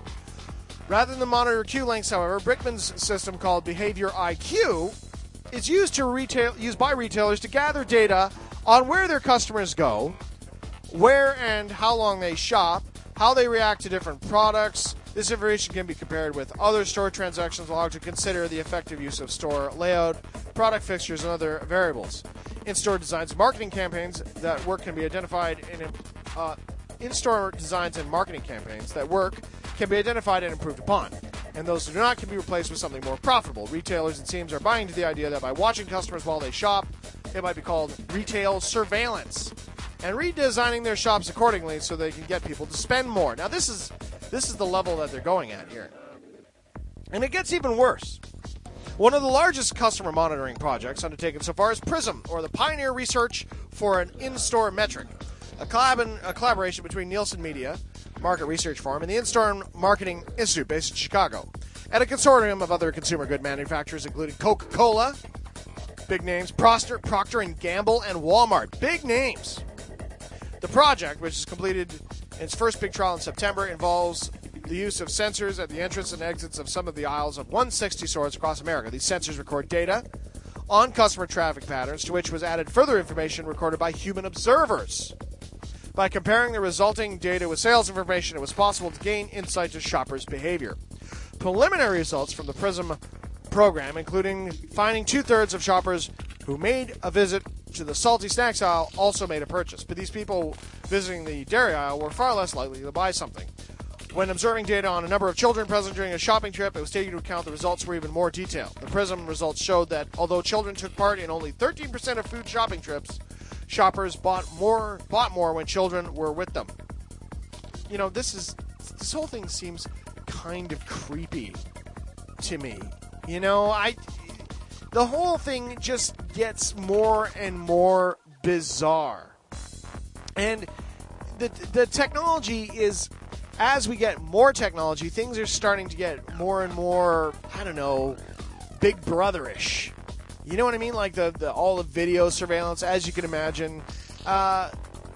J: Rather than monitor queue lengths, however, Brickman's system called Behavior I Q is used to retail used by retailers to gather data on where their customers go, where and how long they shop, how they react to different products. This information can be compared with other store transactions, allowed to consider the effective use of store layout, product fixtures, and other variables. In-store designs and marketing campaigns that work can be identified in uh, in-store designs and marketing campaigns that work can be identified and improved upon. And those who do not can be replaced with something more profitable. Retailers, it seems, are buying into the idea that by watching customers while they shop, it might be called retail surveillance, and redesigning their shops accordingly so they can get people to spend more. Now, this is this is the level that they're going at here. And it gets even worse. One of the largest customer monitoring projects undertaken so far is PRISM, or the Pioneer Research for an In-Store Metric, a, collab- a collaboration between Nielsen Media, market research firm, and the In-Store Marketing Institute based in Chicago, and a consortium of other consumer good manufacturers, including Coca-Cola, big names, Procter, Procter and Gamble, and Walmart, big names. The project, which is completed in its first big trial in September, involves the use of sensors at the entrance and exits of some of the aisles of one hundred sixty stores across America. These sensors record data on customer traffic patterns, to which was added further information recorded by human observers. By comparing the resulting data with sales information, it was possible to gain insight to shoppers' behavior. Preliminary results from the PRISM program, including finding two-thirds of shoppers who made a visit to the salty snacks aisle, also made a purchase. But these people visiting the dairy aisle were far less likely to buy something. When observing data on a number of children present during a shopping trip, it was taken into account the results were even more detailed. The PRISM results showed that although children took part in only thirteen percent of food shopping trips, shoppers bought more bought more when children were with them. You know, this is this whole thing seems kind of creepy to me. You know, I the whole thing just gets more and more bizarre. And the the technology is as we get more technology, things are starting to get more and more, I don't know, Big Brother-ish. You know what I mean? Like the, the all the video surveillance, as you can imagine. Uh,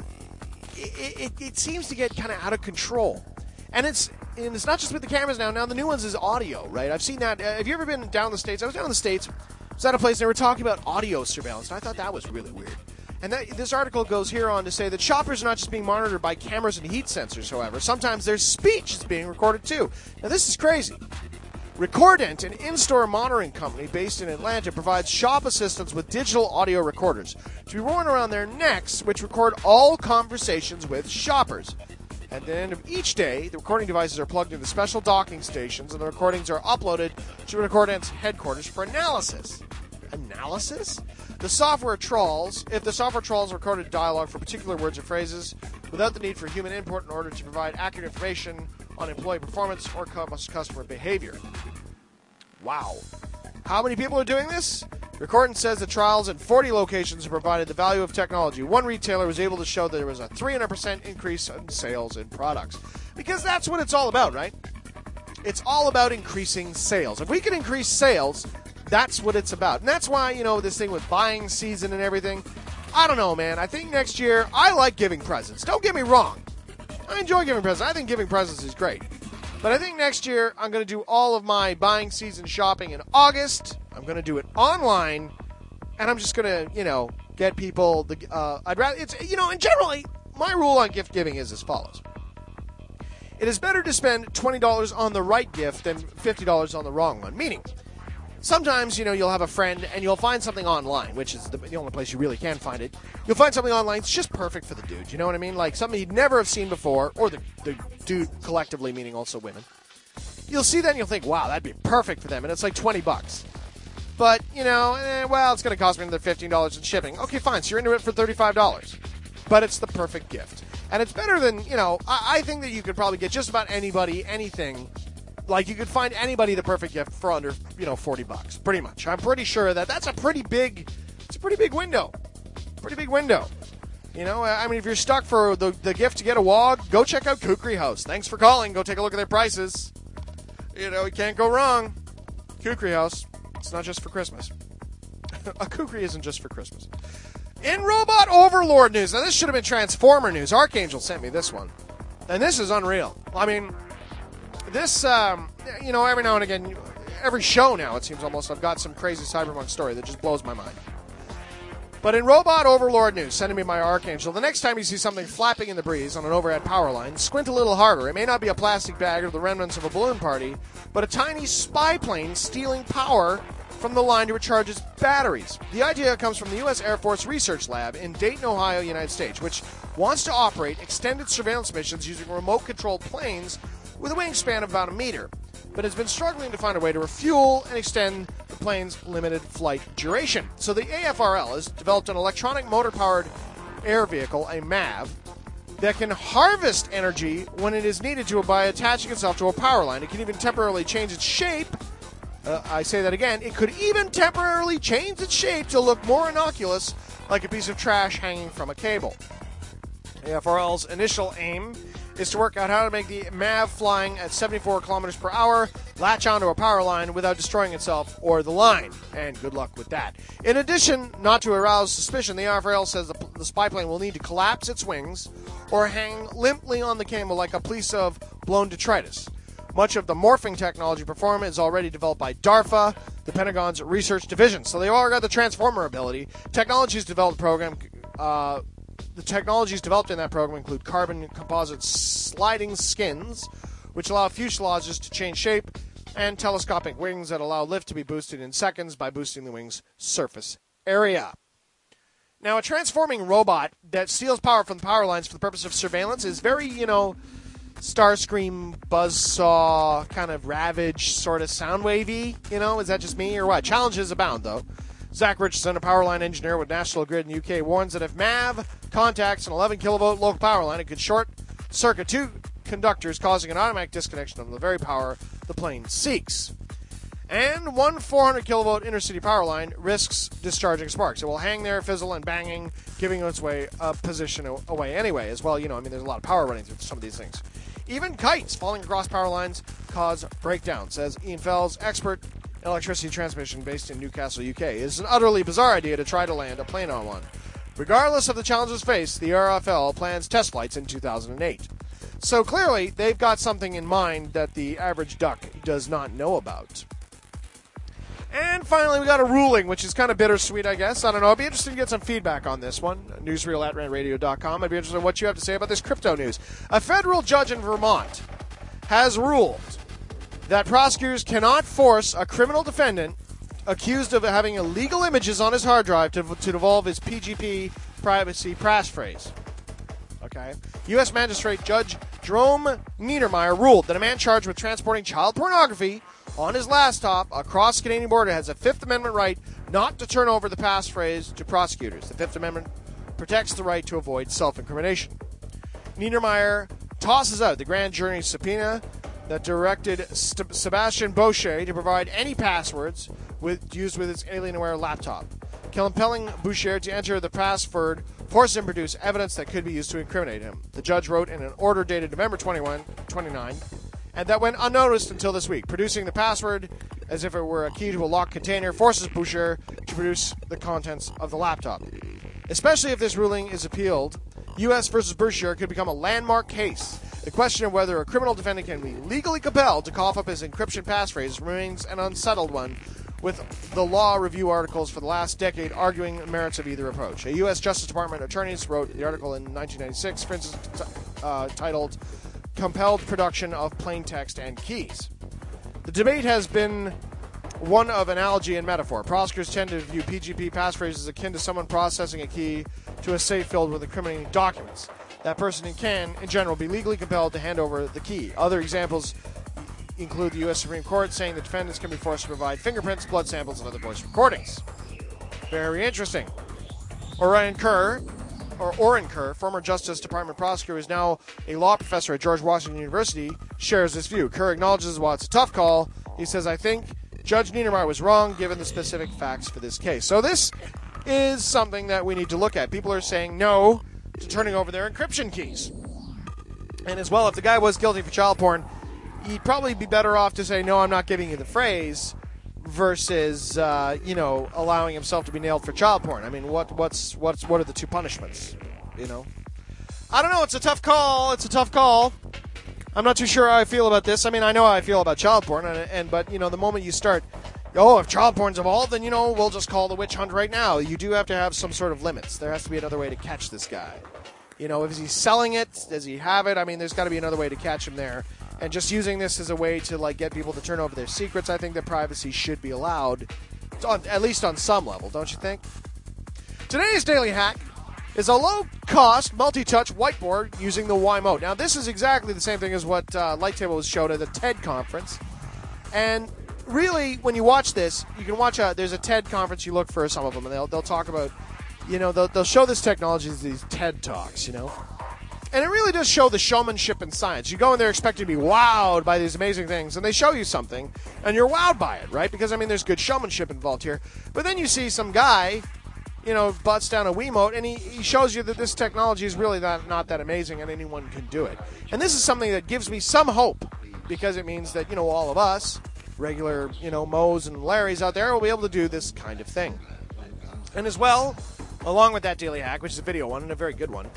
J: it, it, it seems to get kind of out of control. And it's and it's not just with the cameras now. Now the new ones is audio, right? I've seen that. Uh, have you ever been down in the States? I was down in the States. I was at a place and they were talking about audio surveillance. And I thought that was really weird. And that, this article goes here on to say that shoppers are not just being monitored by cameras and heat sensors, however. Sometimes their speech is being recorded too. Now this is crazy. Recordant, an in-store monitoring company based in Atlanta, provides shop assistants with digital audio recorders to be worn around their necks, which record all conversations with shoppers. At the end of each day, the recording devices are plugged into special docking stations, and the recordings are uploaded to Recordant's headquarters for analysis. Analysis? The software trawls, if the software trawls recorded dialogue for particular words or phrases without the need for human input in order to provide accurate information on employee performance or customer behavior. Wow. How many people are doing this? Recordant says the trials in forty locations have provided the value of technology. One retailer was able to show that there was a three hundred percent increase in sales in products. Because that's what it's all about, right? It's all about increasing sales. If we can increase sales, that's what it's about. And that's why, you know, this thing with buying season and everything, I don't know, man. I think next year, I like giving presents. Don't get me wrong. I enjoy giving presents. I think giving presents is great. But I think next year, I'm going to do all of my buying season shopping in August. I'm going to do it online. And I'm just going to, you know, get people, the. Uh, I'd rather, it's, you know, and generally, my rule on gift giving is as follows. It is better to spend twenty dollars on the right gift than fifty dollars on the wrong one. Meaning, sometimes, you know, you'll have a friend and you'll find something online, which is the, the only place you really can find it. You'll find something online that's just perfect for the dude. You know what I mean? Like something you'd never have seen before, or the, the dude collectively, meaning also women. You'll see that and you'll think, wow, that'd be perfect for them. And it's like twenty bucks. But, you know, eh, well, it's going to cost me another fifteen dollars in shipping. Okay, fine. So you're into it for thirty-five dollars. But it's the perfect gift. And it's better than, you know, I, I think that you could probably get just about anybody, anything. Like, you could find anybody the perfect gift for under, you know, forty bucks, pretty much. I'm pretty sure that that's a pretty big, it's a pretty big window. Pretty big window. You know, I mean, if you're stuck for the, the gift to get a W O G, go check out Kukri House. Thanks for calling. Go take a look at their prices. You know, you can't go wrong. Kukri House. It's not just for Christmas. A Kukri isn't just for Christmas. In Robot Overlord news, now this should have been Transformer news. Archangel sent me this one. And this is unreal. I mean, this, um, you know, every now and again, every show now, it seems almost, I've got some crazy cyberpunk story that just blows my mind. But in Robot Overlord news, sending me my Archangel, the next time you see something flapping in the breeze on an overhead power line, squint a little harder. It may not be a plastic bag or the remnants of a balloon party, but a tiny spy plane stealing power from the line to recharge its batteries. The idea comes from the U S Air Force Research Lab in Dayton, Ohio, United States, which wants to operate extended surveillance missions using remote-controlled planes with a wingspan of about a meter, but has been struggling to find a way to refuel and extend the plane's limited flight duration. So the A F R L has developed an electronic motor-powered air vehicle, a M A V, that can harvest energy when it is needed to by attaching itself to a power line. It can even temporarily change its shape. Uh, I say that again. It could even temporarily change its shape to look more innocuous, like a piece of trash hanging from a cable. A F R L's initial aim is to work out how to make the M A V flying at seventy-four kilometers per hour latch onto a power line without destroying itself or the line. And good luck with that. In addition, not to arouse suspicion, the A F R L says the, the spy plane will need to collapse its wings or hang limply on the cable like a piece of blown detritus. Much of the morphing technology performed is already developed by DARPA, the Pentagon's research division. So they all got the Transformer ability. Technologies developed program. Uh, the technologies developed in that program include carbon composite sliding skins, which allow fuselages to change shape, and telescopic wings that allow lift to be boosted in seconds by boosting the wing's surface area. Now, a transforming robot that steals power from the power lines for the purpose of surveillance is very, you know, Starscream, Buzzsaw, kind of Ravage, sort of sound wavy, you know? Is that just me or what? Challenges abound, though. Zach Richardson, a power line engineer with National Grid in the U K, warns that if M A V contacts an eleven kilovolt local power line, it could short circuit two conductors, causing an automatic disconnection of the very power the plane seeks. And one four hundred kilovolt intercity power line risks discharging sparks. It will hang there, fizzle, and banging, giving its way a position away anyway. As well, you know, I mean, there's a lot of power running through some of these things. Even kites falling across power lines cause breakdowns, says Ian Fells, expert in electricity transmission based in Newcastle, U K. It is an utterly bizarre idea to try to land a plane on one. Regardless of the challenges faced, the R F L plans test flights in two thousand eight. So clearly, they've got something in mind that the average duck does not know about. And finally, we got a ruling, which is kind of bittersweet, I guess. I don't know. I'd be interested to get some feedback on this one. Newsreel at rant radio dot com. I'd be interested in what you have to say about this crypto news. A federal judge in Vermont has ruled that prosecutors cannot force a criminal defendant accused of having illegal images on his hard drive to, to devolve his P G P privacy passphrase. Okay. U S Magistrate Judge Jerome Niedermeyer ruled that a man charged with transporting child pornography on his laptop across the Canadian border has a Fifth Amendment right not to turn over the passphrase to prosecutors. The Fifth Amendment protects the right to avoid self-incrimination. Niedermeyer tosses out the grand jury subpoena that directed St- Sebastian Boucher to provide any passwords with, used with his Alienware laptop. Compelling Boucher to enter the password forced him to produce evidence that could be used to incriminate him. The judge wrote in an order dated November twenty-first, twenty-nine, and that went unnoticed until this week. Producing the password as if it were a key to a locked container forces Boucher to produce the contents of the laptop. Especially if this ruling is appealed, U S versus Boucher could become a landmark case. The question of whether a criminal defendant can be legally compelled to cough up his encryption passphrase remains an unsettled one, with the law review articles for the last decade arguing the merits of either approach. A U S Justice Department attorneys wrote the article in nineteen ninety-six, for instance, uh, titled Compelled Production of Plain Text and Keys. The debate has been one of analogy and metaphor. Prosecutors tend to view P G P passphrases akin to someone processing a key to a safe filled with incriminating documents. That person can, in general, be legally compelled to hand over the key. Other examples include the U S Supreme Court saying that defendants can be forced to provide fingerprints, blood samples, and other voice recordings. Very interesting. Orion Kerr, or Oren Kerr, former Justice Department prosecutor, who is now a law professor at George Washington University, shares this view. Kerr acknowledges while it's a tough call, he says, I think Judge Niedermeyer was wrong given the specific facts for this case. So this is something that we need to look at. People are saying no to turning over their encryption keys. And as well, if the guy was guilty for child porn, he'd probably be better off to say, no, I'm not giving you the phrase, versus, uh, you know, allowing himself to be nailed for child porn. I mean, what, what's, what's, what are the two punishments, you know? I don't know. It's a tough call. It's a tough call. I'm not too sure how I feel about this. I mean, I know how I feel about child porn, and, and but, you know, the moment you start, oh, if child porn's involved, then, you know, we'll just call the witch hunt right now. You do have to have some sort of limits. There has to be another way to catch this guy. You know, if he's selling it, does he have it? I mean, there's got to be another way to catch him there. And just using this as a way to, like, get people to turn over their secrets, I think that privacy should be allowed, on, at least on some level, don't you think? Today's Daily Hack is a low-cost, multi-touch whiteboard using the Wiimote. Now, this is exactly the same thing as what uh, Lighttable was showed at the TED conference. And really, when you watch this, you can watch a, there's a TED conference, you look for some of them, and they'll, they'll talk about, you know, they'll, they'll show this technology as these TED Talks, you know. And it really does show the showmanship in science. You go in there expecting to be wowed by these amazing things, and they show you something, and you're wowed by it, right? Because, I mean, there's good showmanship involved here. But then you see some guy, you know, butts down a Wiimote, and he, he shows you that this technology is really not, not that amazing, and anyone can do it. And this is something that gives me some hope, because it means that, you know, all of us, regular, you know, Moes and Larrys out there, will be able to do this kind of thing. And as well, along with that Daily Hack, which is a video one, and a very good one,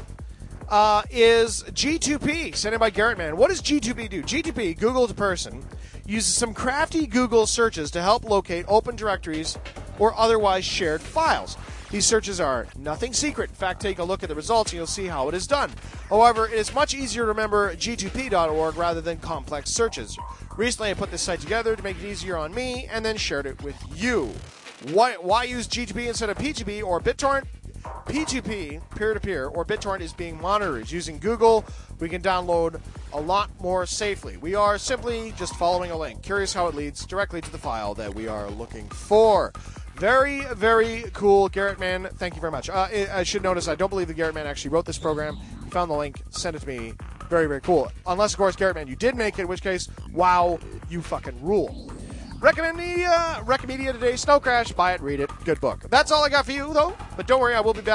J: Uh, is G two P, sent in by Garrett Man. What does G two P do? G two P, Google to person, uses some crafty Google searches to help locate open directories or otherwise shared files. These searches are nothing secret. In fact, take a look at the results and you'll see how it is done. However, it is much easier to remember G two P dot org rather than complex searches. Recently, I put this site together to make it easier on me and then shared it with you. Why, why use G two P instead of P two P or BitTorrent? P two P, peer-to-peer, or BitTorrent is being monitored. Using Google, we can download a lot more safely. We are simply just following a link. Curious how it leads directly to the file that we are looking for. Very, very cool, Garrett Man. Thank you very much. Uh, I should notice, I don't believe the Garrett Man actually wrote this program. He found the link, sent it to me. Very, very cool. Unless, of course, Garrett Man, you did make it, in which case, wow, you fucking rule. Recommend Media, Recommend Media today, Snow Crash, buy it, read it, good book. That's all I got for you, though. But don't worry, I will be back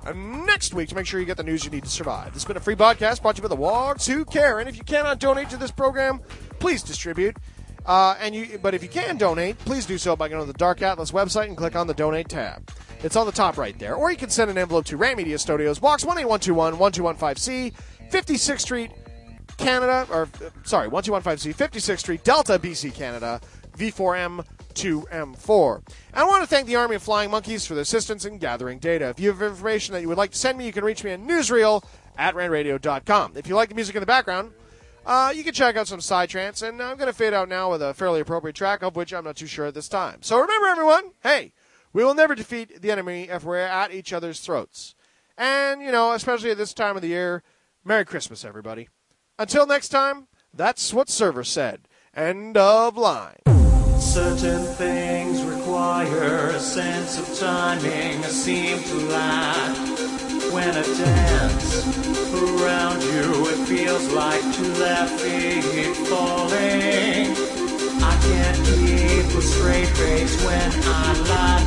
J: uh, next week to make sure you get the news you need to survive. This has been a free podcast brought to you by the Wogs Who Care. And if you cannot donate to this program, please distribute. Uh, and you, but if you can donate, please do so by going to the Dark Atlas website and click on the Donate tab. It's on the top right there. Or you can send an envelope to Ram Media Studios, Box one eight one two one, one two one five C, fifty-sixth Street, Canada, or, uh, sorry, one two one five C, fifty-sixth Street, Delta, B C, Canada, V four M two M four. And I want to thank the Army of Flying Monkeys for their assistance in gathering data. If you have information that you would like to send me, you can reach me at newsreel at randradio dot com. If you like the music in the background, Uh, you can check out some Psytrance, and I'm going to fade out now with a fairly appropriate track, of which I'm not too sure at this time. So remember, everyone, hey, we will never defeat the enemy if we're at each other's throats. And, you know, especially at this time of the year, Merry Christmas, everybody. Until next time, that's what Server said. End of line.
K: Certain things require a sense of timing, I seem to lack. When I dance around you, it feels like two left feet falling. I can't keep a straight face when I lie